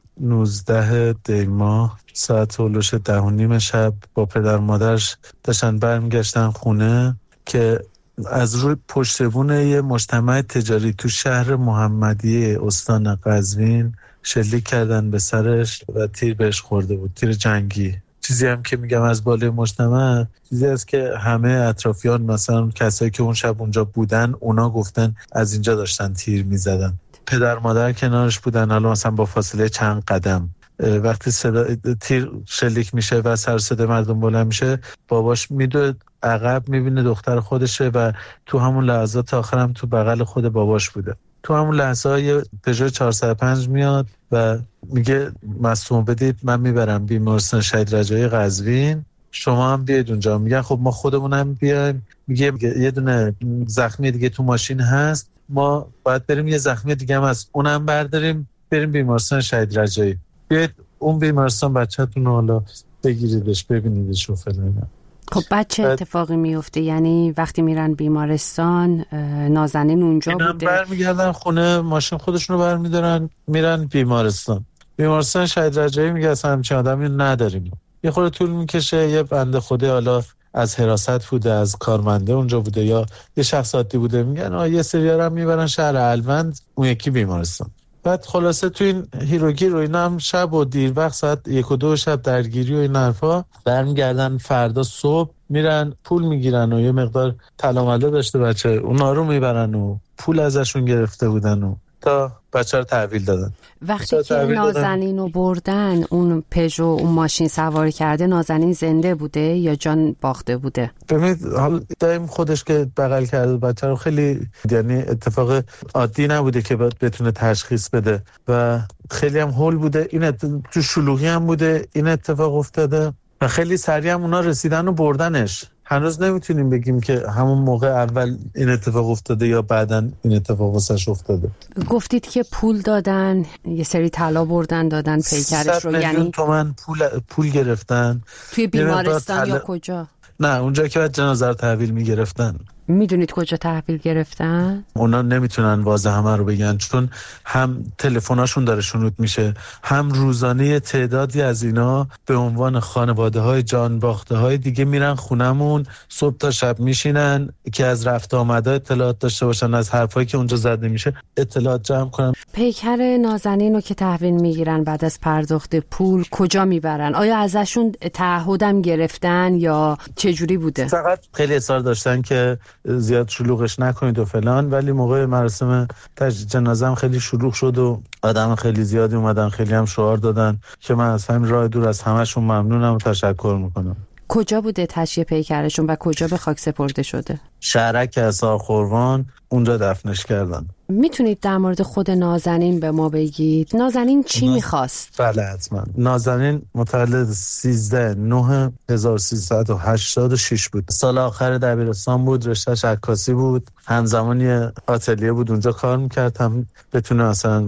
نوزده دی ماه ساعت هلوش ده و نیم شب با پدر مادرش داشتن برمیگشتن خونه که از روی پشتبون یه مجتمع تجاری تو شهر محمدیه استان قزوین شلیک کردن به سرش و تیر بهش خورده بود، تیر جنگی. چیزی هم که میگم از بالای مجتمع، چیزی است که همه اطرافیان مثلا کسایی که اون شب اونجا بودن اونا گفتن از اینجا داشتن تیر میزدن. پدر مادر کنارش بودن، حالا مثلا با فاصله چند قدم. وقتی صدا تیر شلیک میشه و سر صدا مردم بلند میشه، باباش میدوه عقب میبینه دختر خودشه و تو همون لحظات آخر هم تو بغل خود باباش بوده. تو همون لحظه های پژو چهارصد و پنج میاد و میگه مصدوم بدید، من میبرم بیمارستان شهید رجایی قزوین، شما هم بیاید اونجا. میگن خب ما خودمونم بیایم. میگه یه دونه زخمی دیگه تو ماشین هست، ما باید بریم یه زخمی دیگه هم هست اونم برداریم بریم بیمارستان شهید رجایی. بیاید اون بیمارستان بچه‌تون رو حالا بگیریدش ببینیدش و فلان. خب بعد چه اتفاقی میفته؟ یعنی وقتی میرن بیمارستان نازنین اونجا بوده، برمیگردن خونه، ماشین خودشونو برمیدارن میرن بیمارستان. بیمارستان شهید رجایی میگه اصلا همچین آدمی نداریم. یه خورده طول میکشه، یه بنده خدا حالا از حراست بوده، از کارمنده اونجا بوده یا یه شخص عادی بوده، میگن آ یه سری‌ها هم میبرن شهر الوند، اون یکی بیمارستان. بعد خلاصه تو این هیروگیر و اینا هم شب و دیر وقت ساعت یک و دو شب درگیری و این حرفا، برمیگردن فردا صبح میرن پول میگیرن و یه مقدار طلا داشته بچه اونا رو میبرن و پول ازشون گرفته بودن و تا بچه رو تحویل دادن. وقتی که نازنین رو بردن، اون پژو اون ماشین سواری کرده، نازنین زنده بوده یا جان باخته بوده؟ ببینید حالا دایم خودش که بغل کرده بچه رو، خیلی یعنی اتفاق عادی نبوده که بتونه تشخیص بده و خیلی هم هول بوده. این ات... تو شلوغی هم بوده این اتفاق افتاده و خیلی سریع هم اونا رسیدن و بردنش. هنوز نمیتونیم بگیم که همون موقع اول این اتفاق افتاده یا بعدن این اتفاق واسش افتاده. گفتید که پول دادن، یه سری طلا بردن دادن پیکرش رو، یعنی تومن پول پول گرفتن توی بیمارستان تل... یا کجا؟ نه اونجا که بعد جنازه رو تحویل میگرفتن. میدونید کجا تحویل گرفتن؟ اونا نمیتونن واضح همه رو بگن، چون هم تلفناشون داره شنود میشه، هم روزانه تعدادی از اینا به عنوان خانواده های جان باخته های دیگه میرن خونمون، صبح تا شب میشینن که از رفت آمده اطلاعات داشته باشن، از حرفایی که اونجا زده میشه اطلاعات جمع کنن. پیکر نازنین رو که تحویل میگیرن بعد از پرداخت پول کجا میبرن؟ آیا ازشون تعهدم گرفتن یا چه جوری بوده؟ فقط خیلی اصرار داشتن که زیاد شلوغش نکنید و فلان، ولی موقع مراسم تجهیز جنازه هم خیلی شلوغ شد و آدم خیلی زیادی اومدن، خیلی هم شعار دادن که من از همین راه دور از همشون ممنونم و تشکر میکنم. کجا بوده تشییع پیکرشون و کجا به خاک سپرده شده؟ شهرک حصار خوروان، اونجا دفنش کردن. میتونید در مورد خود نازنین به ما بگید؟ نازنین چی میخواست؟ بله حتما. نازنین متولد سیزده نه هزار و سیصد و هشتاد و شش بود. سال آخر دبیرستان بود، رشتهش عکاسی بود، همزمانی آتلیه بود اونجا کار میکرد، هم بتونه اصلا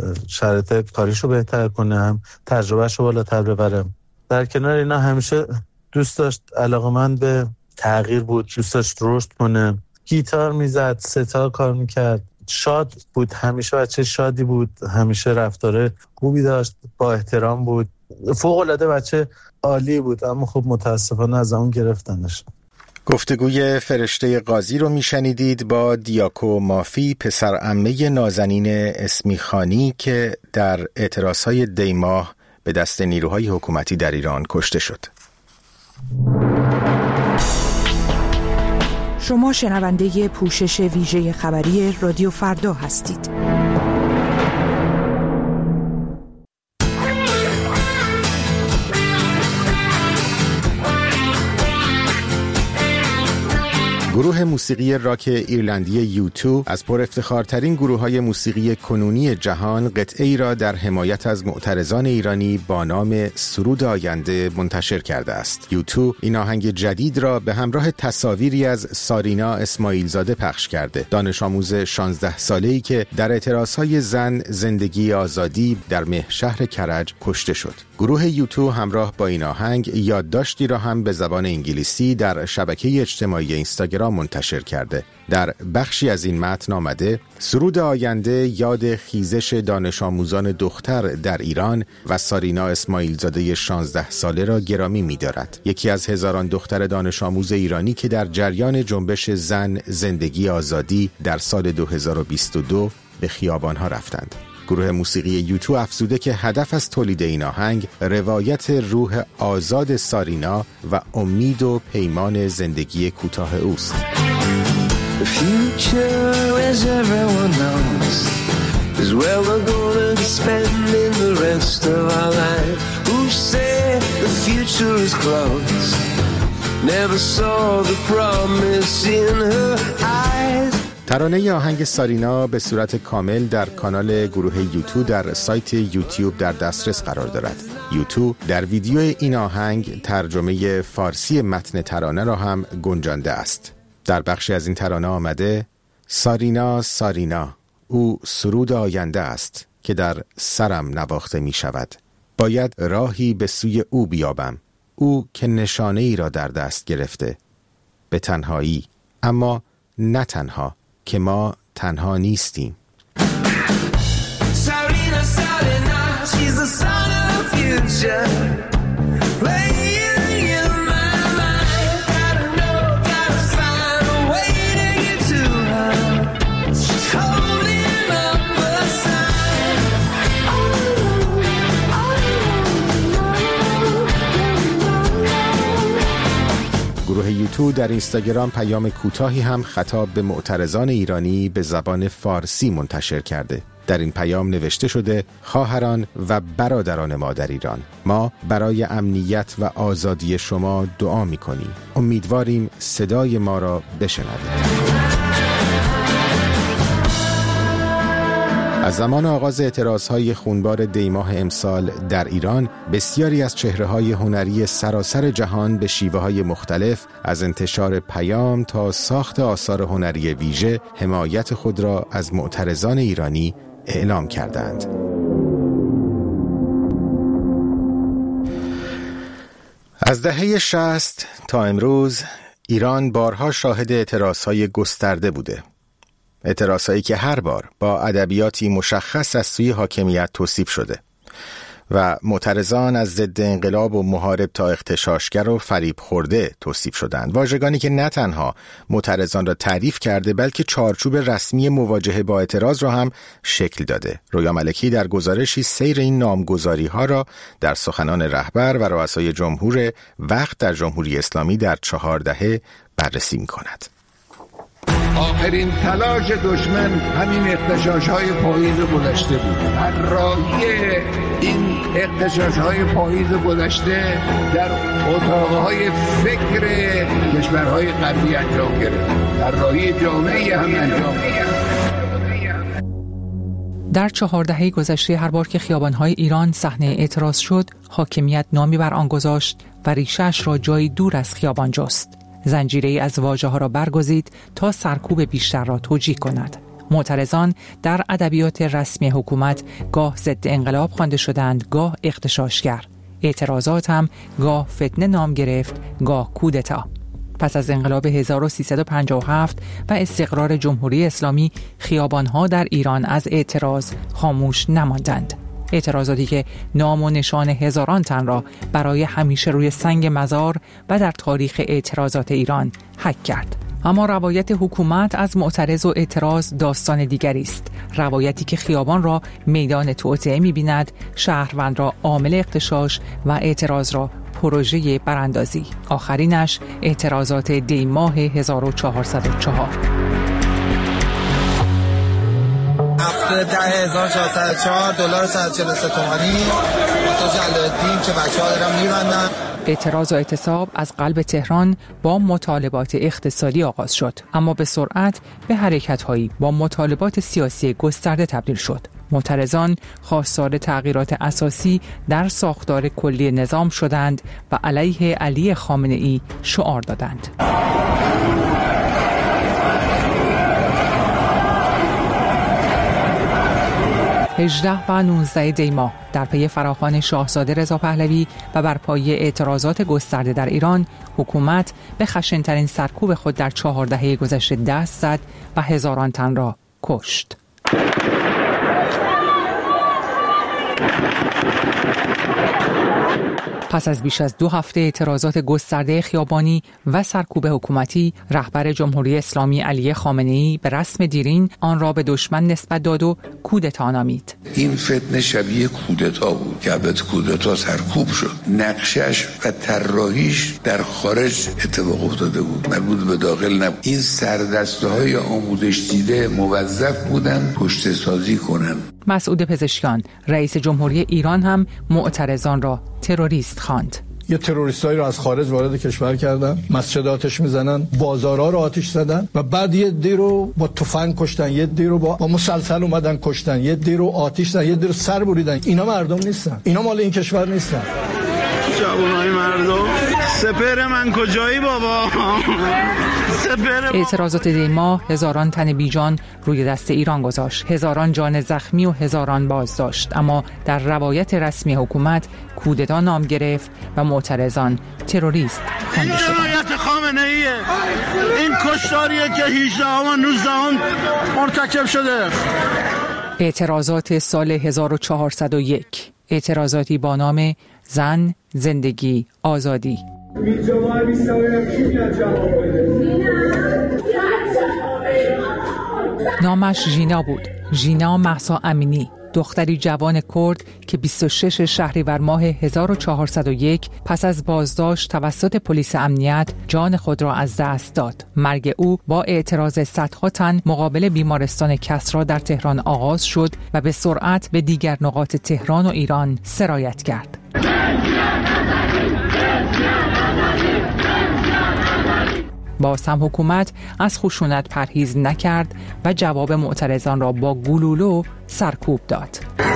شرایط کاریشو بهتر کنه، هم تجربهشو بالاتر ببره. در کنار اینا همیشه دوست داشت، علاقه‌مند به تغییر بود، دوست داشت رشد کنه، گیتار میزد، ستار کار میکرد، شاد بود، همیشه بچه شادی بود، همیشه رفتار خوبی داشت، با احترام بود، فوق‌العاده بچه عالی بود، اما خب متاسفانه از اون گرفتنش. گفتگوی فرشته قاضی رو میشنیدید با دیاکو مافی، پسر عمه نازنین اسمیخانی که در اعتراضهای دی ماه به دست نیروهای حکومتی در ایران کشته شد. شما شنونده پوشش ویژه خبری رادیو فردا هستید. گروه موسیقی راک ایرلندی یو تو از پر افتخارترین گروه‌های موسیقی کنونی جهان قطعه‌ای را در حمایت از معترضان ایرانی با نام سرود آینده منتشر کرده است. یو تو این آهنگ جدید را به همراه تصاویری از سارینا اسماعیلزاده پخش کرده، دانش آموز شانزده ساله‌ای که در اعتراضهای زن، زندگی، آزادی در مهشهر کرج کشته شد. گروه یو تو همراه با این آهنگ یادداشتی را هم به زبان انگلیسی در شبکه اجتماعی اینستاگرام منتشر کرده. در بخشی از این متن آمده: سرود آینده یاد خیزش دانش آموزان دختر در ایران و سارینا اسماعیلزاده شانزده ساله را گرامی می‌دارد. یکی از هزاران دختر دانش آموز ایرانی که در جریان جنبش زن، زندگی، آزادی در سال دو هزار و بیست و دو به خیابان‌ها رفتند. گروه موسیقی یو تو افزوده که هدف از تولید این آهنگ روایت روح آزاد سارینا و امید و پیمان زندگی کوتاه اوست. The future, as everyone knows, is where we're gonna be spending the rest of our life. Who said the future is close? Never saw the promise in her eyes. ترانه آهنگ سارینا به صورت کامل در کانال گروه یو تو در سایت یوتیوب در دسترس قرار دارد. یو تو در ویدیو این آهنگ ترجمه فارسی متن ترانه را هم گنجانده است. در بخشی از این ترانه آمده: سارینا سارینا، او سرود آینده است که در سرم نواخته می شود. باید راهی به سوی او بیابم، او که نشانه ای را در دست گرفته. به تنهایی، اما نه تنها، که ما تنها نیستیم. Sarina, Sarina, she's the son of the future. Playing in my mind. Gotta know, gotta find a way to get to her. She's holding up a sign. گروه یو تو در اینستاگرام پیام کوتاهی هم خطاب به معترضان ایرانی به زبان فارسی منتشر کرده. در این پیام نوشته شده: خواهران و برادران ما در ایران، ما برای امنیت و آزادی شما دعا می‌کنیم. امیدواریم صدای ما را بشنوید. از زمان آغاز اعتراضهای خونبار دیماه امسال در ایران، بسیاری از چهره‌های هنری سراسر جهان به شیوه‌های مختلف از انتشار پیام تا ساخت آثار هنری ویژه حمایت خود را از معترضان ایرانی اعلام کردند. از دهه شصت تا امروز ایران بارها شاهد اعتراضهای گسترده بوده. اعتراضهایی که هر بار با ادبیاتی مشخص از سوی حاکمیت توصیف شده و معترضان از ضد انقلاب و محارب تا اغتشاشگر و فریب خورده توصیف شدند. واژگانی که نه تنها معترضان را تعریف کرده بلکه چارچوب رسمی مواجهه با اعتراض را هم شکل داده. رویا ملکی در گزارشی سیر این نامگذاری ها را در سخنان رهبر و رؤسای جمهور وقت در جمهوری اسلامی در چهار دهه بررسی می کند. آخرین تلاش دشمن همین اغتشاش‌های پاییز گذشته بود. طراحی این اغتشاش‌های پاییز گذشته در اتاق‌های فکر کشورهای غربی انجام گرفت. طراحی جامعی هم انجام گرفت. در چهار دهه گذشته هر بار که خیابان‌های ایران صحنه اعتراض شد، حاکمیت نامی بر آن گذاشت و ریشه‌اش را جایی دور از خیابان جست. زنجیره‌ای از واژه‌ها را برگزید تا سرکوب بیشتر را توجیه کند. معترضان در ادبیات رسمی حکومت گاه ضد انقلاب خوانده شدند، گاه اغتشاشگر. اعتراضات هم گاه فتنه نام گرفت، گاه کودتا. پس از انقلاب هزار و سیصد و پنجاه و هفت و استقرار جمهوری اسلامی، خیابان‌ها در ایران از اعتراض خاموش نماندند. اعتراضاتی که نام و نشان هزاران تن را برای همیشه روی سنگ مزار و در تاریخ اعتراضات ایران حک کرد. اما روایت حکومت از معترض و اعتراض داستان دیگری است. روایتی که خیابان را میدان توطئه می‌بیند، شهروند را عامل اغتشاش و اعتراض را پروژه براندازی. آخرینش اعتراضات دی ماه هزار و چهارصد و چهار. هفته ده هزار و چهارصد و چهار دلار صد و چهل و سه تومانی واسه جلال‌الدین که بچه‌ها دارن می‌بندن. اعتراض و اعتصاب از قلب تهران با مطالبات اقتصادی آغاز شد، اما به سرعت به حرکت‌هایی با مطالبات سیاسی گسترده تبدیل شد. معترضان خواستار تغییرات اساسی در ساختار کلی نظام شدند و علیه علی خامنه‌ای شعار دادند. هجده و نوزده دی ماه در پی فراخوان شاهزاده رضا پهلوی و بر پایه اعتراضات گسترده در ایران، حکومت به خشن‌ترین سرکوب خود در چهار دهه گذشته دست زد و هزاران تن را کشت. پس از بیش از دو هفته اعتراضات گسترده خیابانی و سرکوب حکومتی، رهبر جمهوری اسلامی علی خامنه‌ای به رسم دیرین آن را به دشمن نسبت داد و کودتا نامید. این فتنه شبیه کودتا بود که البته کودتا سرکوب شد. نقشش و طراحیش در خارج اتفاق افتاده بود، مربوط به داخل نبود. این سردسته‌های آموزش دیده موظف بودن پشت سازی کنن. مسعود پزشکیان رئیس جمهوری ایران هم معترضان را تروریست خواند. یه تروریستایی رو از خارج وارد کشور کردن، مسجد آتش میزنن، بازارها رو آتش زدن و بعد یه دی رو با تفنگ کشتن، یه دی رو با, با مسلسل اومدن کشتن، یه دی رو آتش زدن، یه دی رو سر بریدن. اینا مردم نیستن، اینا مال این کشور نیستن. جوانای مردم، سپر من کجایی بابا؟ سپر. اعتراضات دی ماه هزاران تن بیجان روی دست ایران گذاشت، هزاران جان زخمی و هزاران بازداشت، اما در روایت رسمی حکومت کودتا نام گرفت و معترضان تروریست خوانده شدند. این جنایت خامنه‌ایه، این کشتاریه که هجدهم و نوزدهم مرتکب شده. اعتراضات سال هزار و چهارصد و یک، اعتراضاتی با نام زن، زندگی، آزادی. نامش ژینا بود، ژینا مهسا امینی، دختری جوان کرد که بیست و شش شهریور ماه هزار و چهارصد و یک پس از بازداشت توسط پلیس امنیت جان خود را از دست داد. مرگ او با اعتراض صدها تن مقابل بیمارستان کسری در تهران آغاز شد و به سرعت به دیگر نقاط تهران و ایران سرایت کرد. باز هم حکومت از خشونت پرهیز نکرد و جواب معترضان را با گلوله سرکوب داد.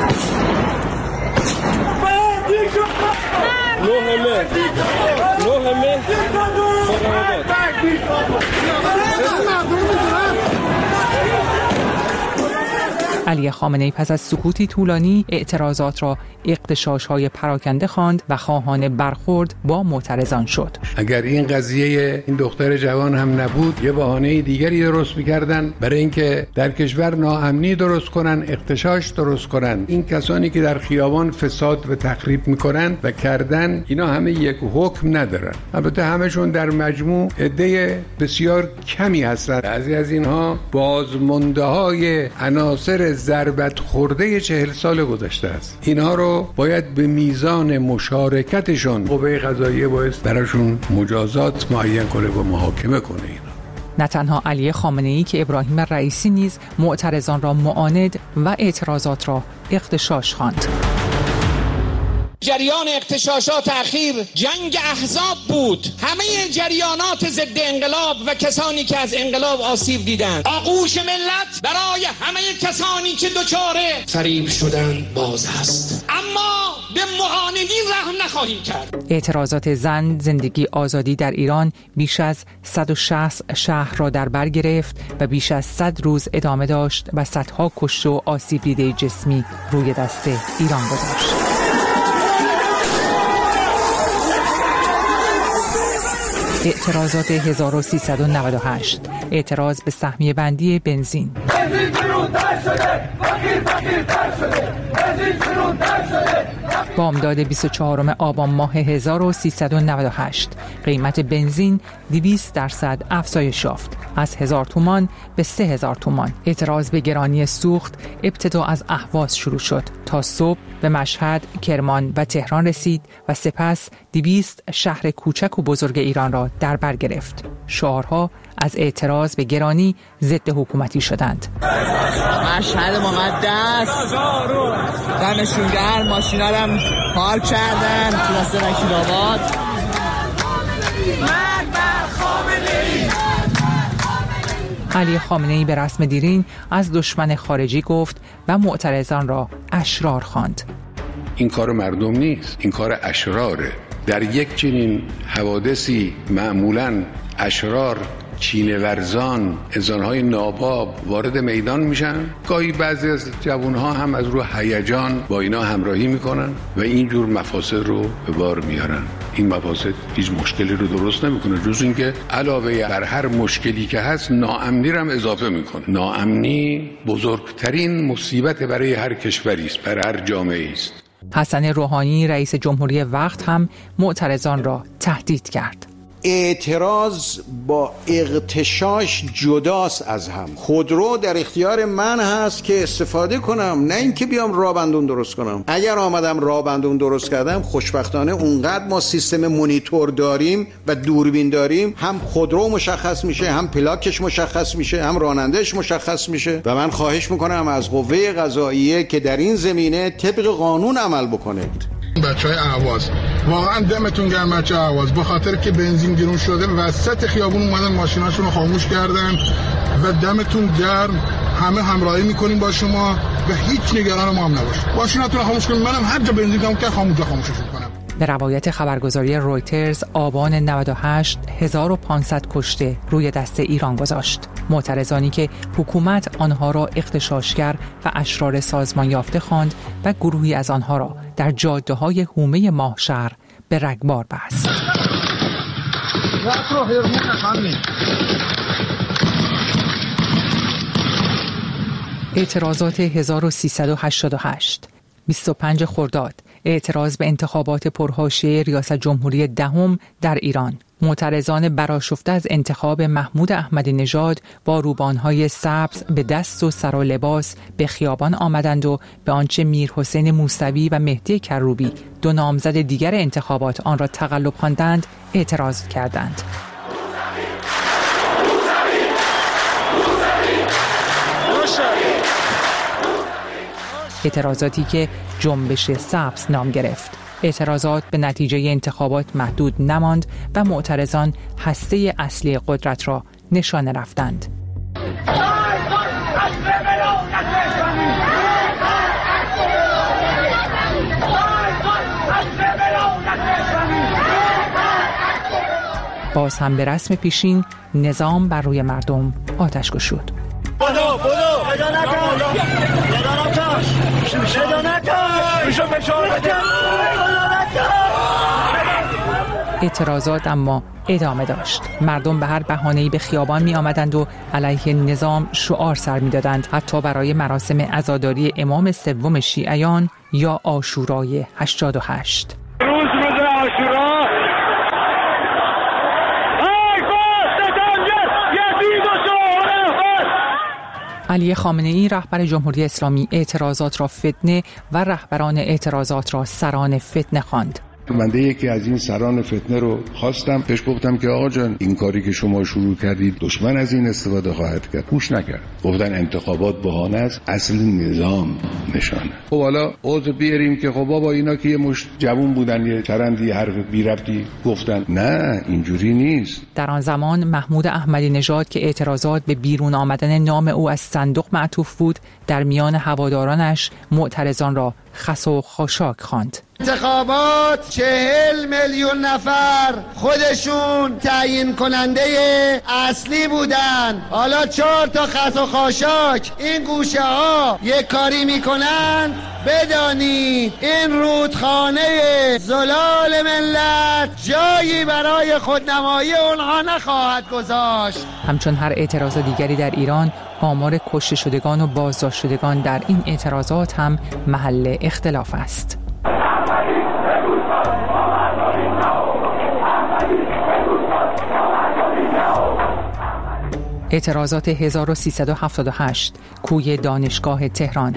علی خامنه‌ای پس از سکوتی طولانی اعتراضات را اغتشاش‌های پراکنده خواند و خواهان برخورد با معترضان شد. اگر این قضیه این دختر جوان هم نبود، یه بهانه دیگری درست می‌کردن برای اینکه در کشور ناامنی درست کنن، اغتشاش درست کنن. این کسانی که در خیابان فساد و تخریب می‌کنن و کردن، اینا همه یک حکم ندارن. البته همشون در مجموع عده بسیار کمی هستند. بعضی از اینها بازمانده‌های عناصر ضربت خورده چهل سال گذشته است. اینها رو باید به میزان مشارکتشون قوه قضاییه باید براشون مجازات معین کنه و محاکمه کنه. اینا نه تنها علی خامنه‌ای که ابراهیم رئیسی نیز معترضان را معاند و اعتراضات را اغتشاش خواند. جریان اغتشاشات اخیر جنگ احزاب بود. همه جریانات ضد انقلاب و کسانی که از انقلاب آسیب دیدند، آغوش ملت برای همه کسانی که دچار فریب شدند باز است، اما به معاندین رحم نخواهیم کرد. اعتراضات زن، زندگی، آزادی در ایران بیش از صد و شصت شهر را در بر گرفت و بیش از صد روز ادامه داشت و صدها کشته و آسیب دیده جسمی روی دست ایران گذاشت. اعتراضات هزار و سیصد و نود و هشت، اعتراض به سهمیه بندی بنزین. بامداد بیست و چهارم آبان ماه هزار و سیصد و نود و هشت قیمت بنزین دویست درصد افزایش یافت، از هزار تومان به سه هزار تومان. اعتراض به گرانی سوخت ابتدا از اهواز شروع شد تا صبح به مشهد، کرمان و تهران رسید و سپس دویست شهر کوچک و بزرگ ایران را در بر گرفت. شعارها از اعتراض به گرانی ضد حکومتی شدند. مشهد مقدس، دمشونگر ماشینا رو هم پارک کردن تو واسه وکیل‌آباد. علی خامنه‌ای به رسم دیرین از دشمن خارجی گفت و معترضان را اشرار خواند. این کار مردم نیست، این کار اشراره. در یک چنین حوادثی معمولاً اشرار، چینه ورزان، انسان‌های ناباب وارد میدان میشن. گاهی بعضی از جوان‌ها هم از رو هیجان با اینا همراهی میکنن و اینجور مفاسد رو به بار میارن. این مفاسد هیچ مشکلی رو درست نمیکنه جز اینکه علاوه بر هر مشکلی که هست ناامنی رو هم اضافه میکنه. ناامنی بزرگترین مصیبت برای هر کشوری است، برای هر جامعه‌ای است. حسن روحانی رئیس جمهوری وقت هم معترضان را تهدید کرد. اعتراض با اغتشاش جداست از هم. خودرو در اختیار من هست که استفاده کنم، نه اینکه بیام رابندون درست کنم. اگر آمدم رابندون درست کردم، خوشبختانه اونقدر ما سیستم مونیتور داریم و دوربین داریم، هم خودرو مشخص میشه، هم پلاکش مشخص میشه، هم رانندهش مشخص میشه و من خواهش میکنم از قوه قضاییه که در این زمینه طبق قانون عمل بکنه. بچهای اهواز واقعا دمتون گرم بچه اهواز، به خاطر که بنزین گرون شده وسط خیابون اومدن ماشیناشون رو خاموش کردن و دمتون گرم. همه همراهی میکنیم با شما و هیچ نگران ما هم نباشید. ماشیناتون رو خاموش کنید، منم هر جا بنزین کم که خاموش خاموششون کنم. به روایت خبرگزاری رویترز آبان نود و هشت هزار و پانصد کشته روی دست ایران گذاشت. معترضانی که حکومت آنها را اغتشاشگر و اشرار سازمان یافته خواند و گروهی از آنها را در جاده‌های حومه ماهشهر به رگبار بست. اعتراضات هزار و سیصد و هشتاد و هشت بیست و پنج خرداد اعتراض به انتخابات پرحاشیه ریاست جمهوری دهم در ایران. معترضان برآشفته از انتخاب محمود احمدی نژاد با روبانهای سبز به دست و سر و لباس به خیابان آمدند و به آنچه میرحسین موسوی و مهدی کروبی دو نامزد دیگر انتخابات آن را تقلب خواندند اعتراض کردند. اعتراضاتی که جنبش سبز نام گرفت. اعتراضات به نتیجه انتخابات محدود نماند و معترضان هسته اصلی قدرت را نشانه رفتند. باز هم به رسم پیشین نظام بر روی مردم آتش گشود. بدو بدو بدو نکن بدو نکن بدو نکن میشو فشار بده. اعتراضات اما ادامه داشت. مردم به هر بهانه‌ای به خیابان می آمدند و علیه نظام شعار سر می دادند، حتی برای مراسم عزاداری امام سوم شیعیان یا عاشورای هشتاد و هشت. روز روز عاشورا علی خامنه‌ای رهبر جمهوری اسلامی اعتراضات را فتنه و رهبران اعتراضات را سران فتنه خواند. بنده یکی از این سران فتنه رو خواستم، پیش گفتم که آقا جان این کاری که شما شروع کردید دشمن از این استفاده خواهد کرد. گوش نکرد. گفتن انتخابات بهانه است، اصل نظام نشانه. خب حالا عذر بیاریم که خب بابا اینا که یه مشت جوون بودن، یه چرندی حرف بی ربطی گفتن. نه اینجوری نیست. در آن زمان محمود احمدی نژاد که اعتراضات به بیرون آمدن نام او از صندوق معطوف بود، در میان هوادارانش معترضان را خس و خاشاک خواند. انتخابات چهل میلیون نفر خودشون تعیین کننده اصلی بودن، حالا چهار تا خس و خاشاک این گوشه ها یک کاری میکنن. بدانید این رودخانه زلال ملت جایی برای خودنمایی اونها نخواهد گذاشت. همچون هر اعتراض دیگری در ایران، آمار کشته شدگان و بازداشت شدگان در این اعتراضات هم محل اختلاف است. اعتراضات هزار و سیصد و هفتاد و هشت کوی دانشگاه تهران.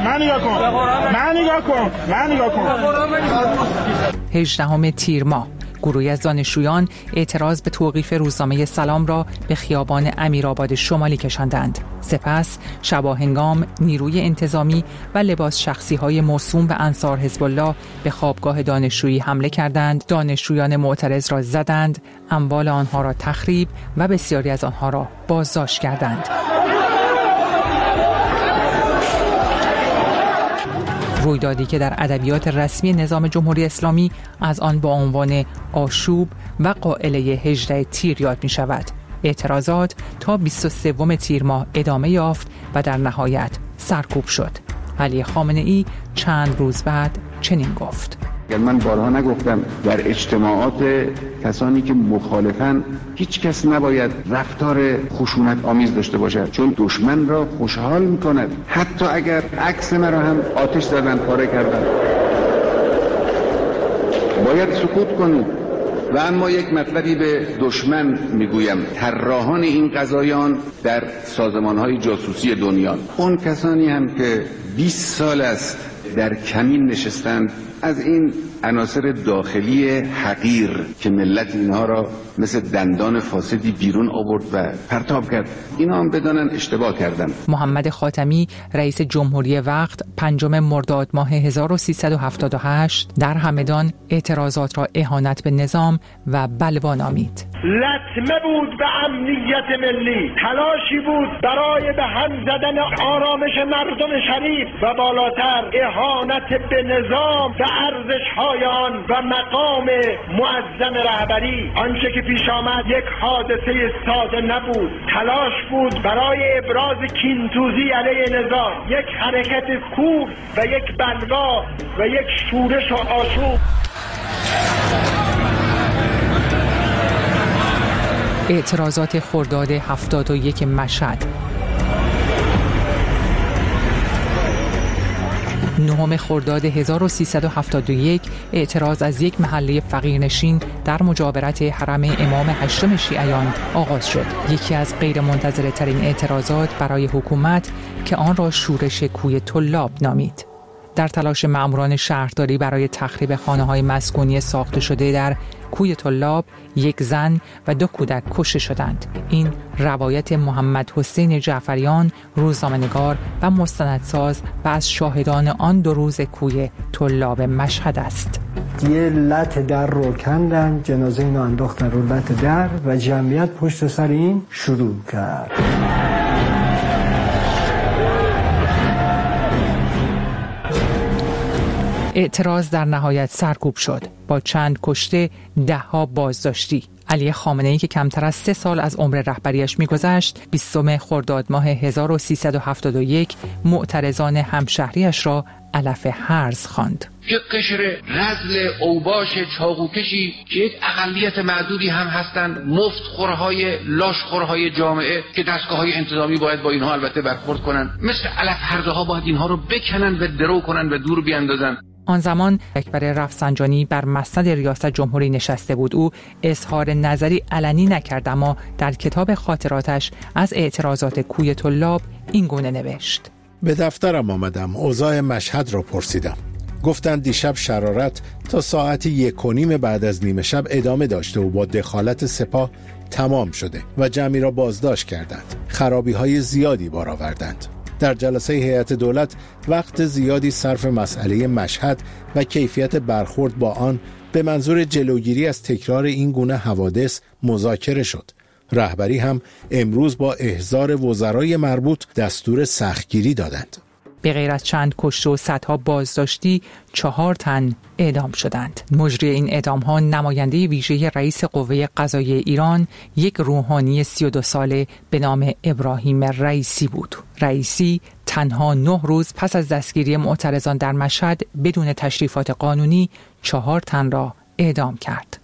هجدهم تیر ماه گروهی از دانشجویان اعتراض به توقیف روزنامه سلام را به خیابان امیرآباد شمالی کشاندند. سپس شباهنگام نیروی انتظامی و لباس شخصی‌های موسوم به انصار حزب الله به خوابگاه دانشجویی حمله کردند. دانشجویان معترض را زدند، اموال آنها را تخریب و بسیاری از آنها را بازداشت کردند. رویدادی که در ادبیات رسمی نظام جمهوری اسلامی از آن با عنوان آشوب و قائله هجده تیر یاد می شود. اعتراضات تا بیست و سوم تیر ماه ادامه یافت و در نهایت سرکوب شد. علی خامنه ای چند روز بعد چنین گفت: من بارها نگفتم در اجتماعات کسانی که مخالفن هیچ کس نباید رفتار خشونت آمیز داشته باشد، چون دشمن را خوشحال میکند. حتی اگر عکس مرا هم آتش زدن، پاره کردن، باید سکوت کنید. و اما یک مطلبی به دشمن میگویم: طراحان این قضایان در سازمان‌های جاسوسی دنیا، اون کسانی هم که بیست سال است در کمین نشستند، از این عناصر داخلی حقیر که ملت اینها را مثل دندان فاسدی بیرون آورد و پرتاب کرد، اینا هم بدانن اشتباه کردن. محمد خاتمی رئیس جمهوری وقت پنجم مرداد ماه هزار و سیصد و هفتاد و هشت در همدان اعتراضات را اهانت به نظام و بلوا نامید. لطمه بود به امنیت ملی، تلاشی بود برای به هم زدن آرامش مردم شریف و بالاتر اهانت به نظام و ارزش‌های آن و مقام معظم رهبری. آنچه که پیش آمد یک حادثه ساده نبود، تلاش بود برای ابراز کینتوزی علیه نظام، یک حرکت کور و یک بلوا و یک شورش و آشوب. اعتراضات خرداد هفتاد و یک مشهد. نهم خرداد هزار و سیصد و هفتاد و یک اعتراض از یک محله فقیرنشین در مجاورت حرم امام هشتم شیعیان آغاز شد. یکی از غیر منتظره ترین اعتراضات برای حکومت که آن را شورش کوی طلاب نامید. در تلاش مأموران شهرداری برای تخریب خانه‌های مسکونی ساخته شده در کوی طلاب، یک زن و دو کودک کشته شدند. این روایت محمد حسین جعفریان، روزنامه‌نگار و مستندساز و از شاهدان آن دو روز کوی طلاب مشهد است. یه لط در رو کندن، جنازه اینو انداختن رو لط در و جمعیت پشت سر این شروع کرد. اعتراض در نهایت سرکوب شد با چند کشته، ده ها بازداشتی. علی خامنه ای که کمتر از سه سال از عمر رهبریش میگذشت، بیستم خرداد ماه هزار و سیصد و هفتاد و یک معترضان همشهریش را علف هرز خواند. یک قشر رذل اوباش چاقوکشی که یک اقلیت معدودی هم هستند، مفتخورهای لاشخورهای جامعه که دستگاه‌های انتظامی باید با اینها البته برخورد کنن، مثل علف هرزه ها باید اینها رو بکنن و درو کنن و دور بیاندازن. آن زمان اکبر رفسنجانی بر مسند ریاست جمهوری نشسته بود. او اظهار نظری علنی نکرد، اما در کتاب خاطراتش از اعتراضات کوی طلاب این گونه نوشت: به دفترم آمدم، اوضاع مشهد را پرسیدم. گفتند دیشب شرارت تا ساعت یک و نیم بعد از نیمه شب ادامه داشته و با دخالت سپاه تمام شده و جمعی را بازداشت کردند. خرابی های زیادی بار آوردند. در جلسه هیئت دولت وقت زیادی صرف مسئله مشهد و کیفیت برخورد با آن به منظور جلوگیری از تکرار این گونه حوادث مذاکره شد. رهبری هم امروز با احضار وزرای مربوط دستور سختگیری دادند. به غیر از چند کشته و صدها بازداشتی، چهار تن اعدام شدند. مجری این اعدام‌ها نماینده ویژه رئیس قوه قضاییه ایران، یک روحانی سی و دو ساله به نام ابراهیم رئیسی بود. رئیسی تنها نه روز پس از دستگیری معترضان در مشهد بدون تشریفات قانونی چهار تن را اعدام کرد.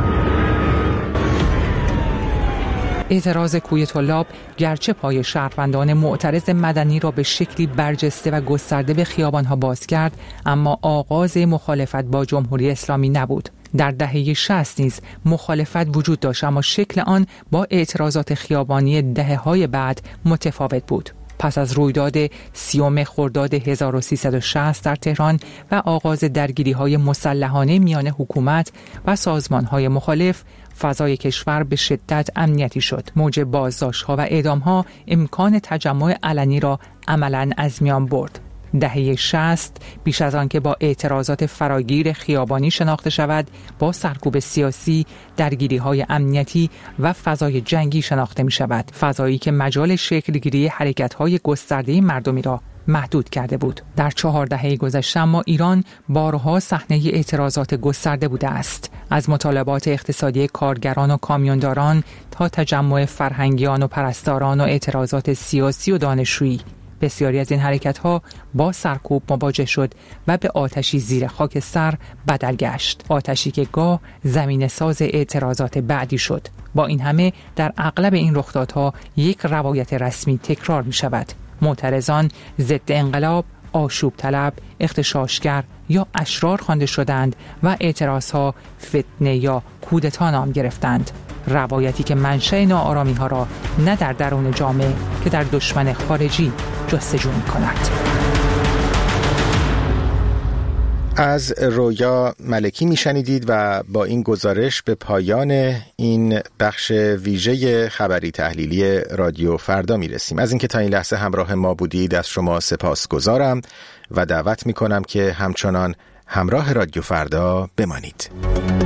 اعتراض کوی طلاب گرچه پای شهروندان معترض مدنی را به شکلی برجسته و گسترده به خیابانها باز کرد، اما آغاز مخالفت با جمهوری اسلامی نبود. در دهه شصت نیز مخالفت وجود داشت، اما شکل آن با اعتراضات خیابانی دهه‌های بعد متفاوت بود. پس از رویداد سیوم خرداد هزار و سیصد و شصت در تهران و آغاز درگیری‌های مسلحانه میان حکومت و سازمان‌های مخالف، فضای کشور به شدت امنیتی شد. موج بازداشت‌ها و اعدام‌ها امکان تجمع علنی را عملاً از میان برد. دهه شصت بیش از آن که با اعتراضات فراگیر خیابانی شناخته شود، با سرکوب سیاسی، درگیری‌های امنیتی و فضای جنگی شناخته می شود. فضایی که مجال شکل‌گیری حرکت‌های گسترده مردمی را محدود کرده بود. در چهار دهه گذشته اما ایران بارها صحنه اعتراضات گسترده بوده است. از مطالبات اقتصادی کارگران و کامیونداران تا تجمع فرهنگیان و پرستاران و اعتراضات سیاسی و دانشجویی، بسیاری از این حرکت‌ها با سرکوب مواجه شد و به آتشی زیر خاکستر بدل گشت. آتشی که گاه زمین ساز اعتراضات بعدی شد. با این همه در اغلب این رخدادها یک روایت رسمی تکرار می شود. معترضان ضد انقلاب، آشوب طلب، اغتشاشگر یا اشرار خوانده شدند و اعتراضها فتنه یا کودتا نام گرفتند. روایتی که منشأ ناآرامی ها را نه در درون جامعه که در دشمن خارجی جستجو می کند. از رویا ملکی میشنیدید و با این گزارش به پایان این بخش ویژه خبری تحلیلی رادیو فردا میرسیم. از اینکه تا این لحظه همراه ما بودید از شما سپاسگزارم و دعوت میکنم که همچنان همراه رادیو فردا بمانید.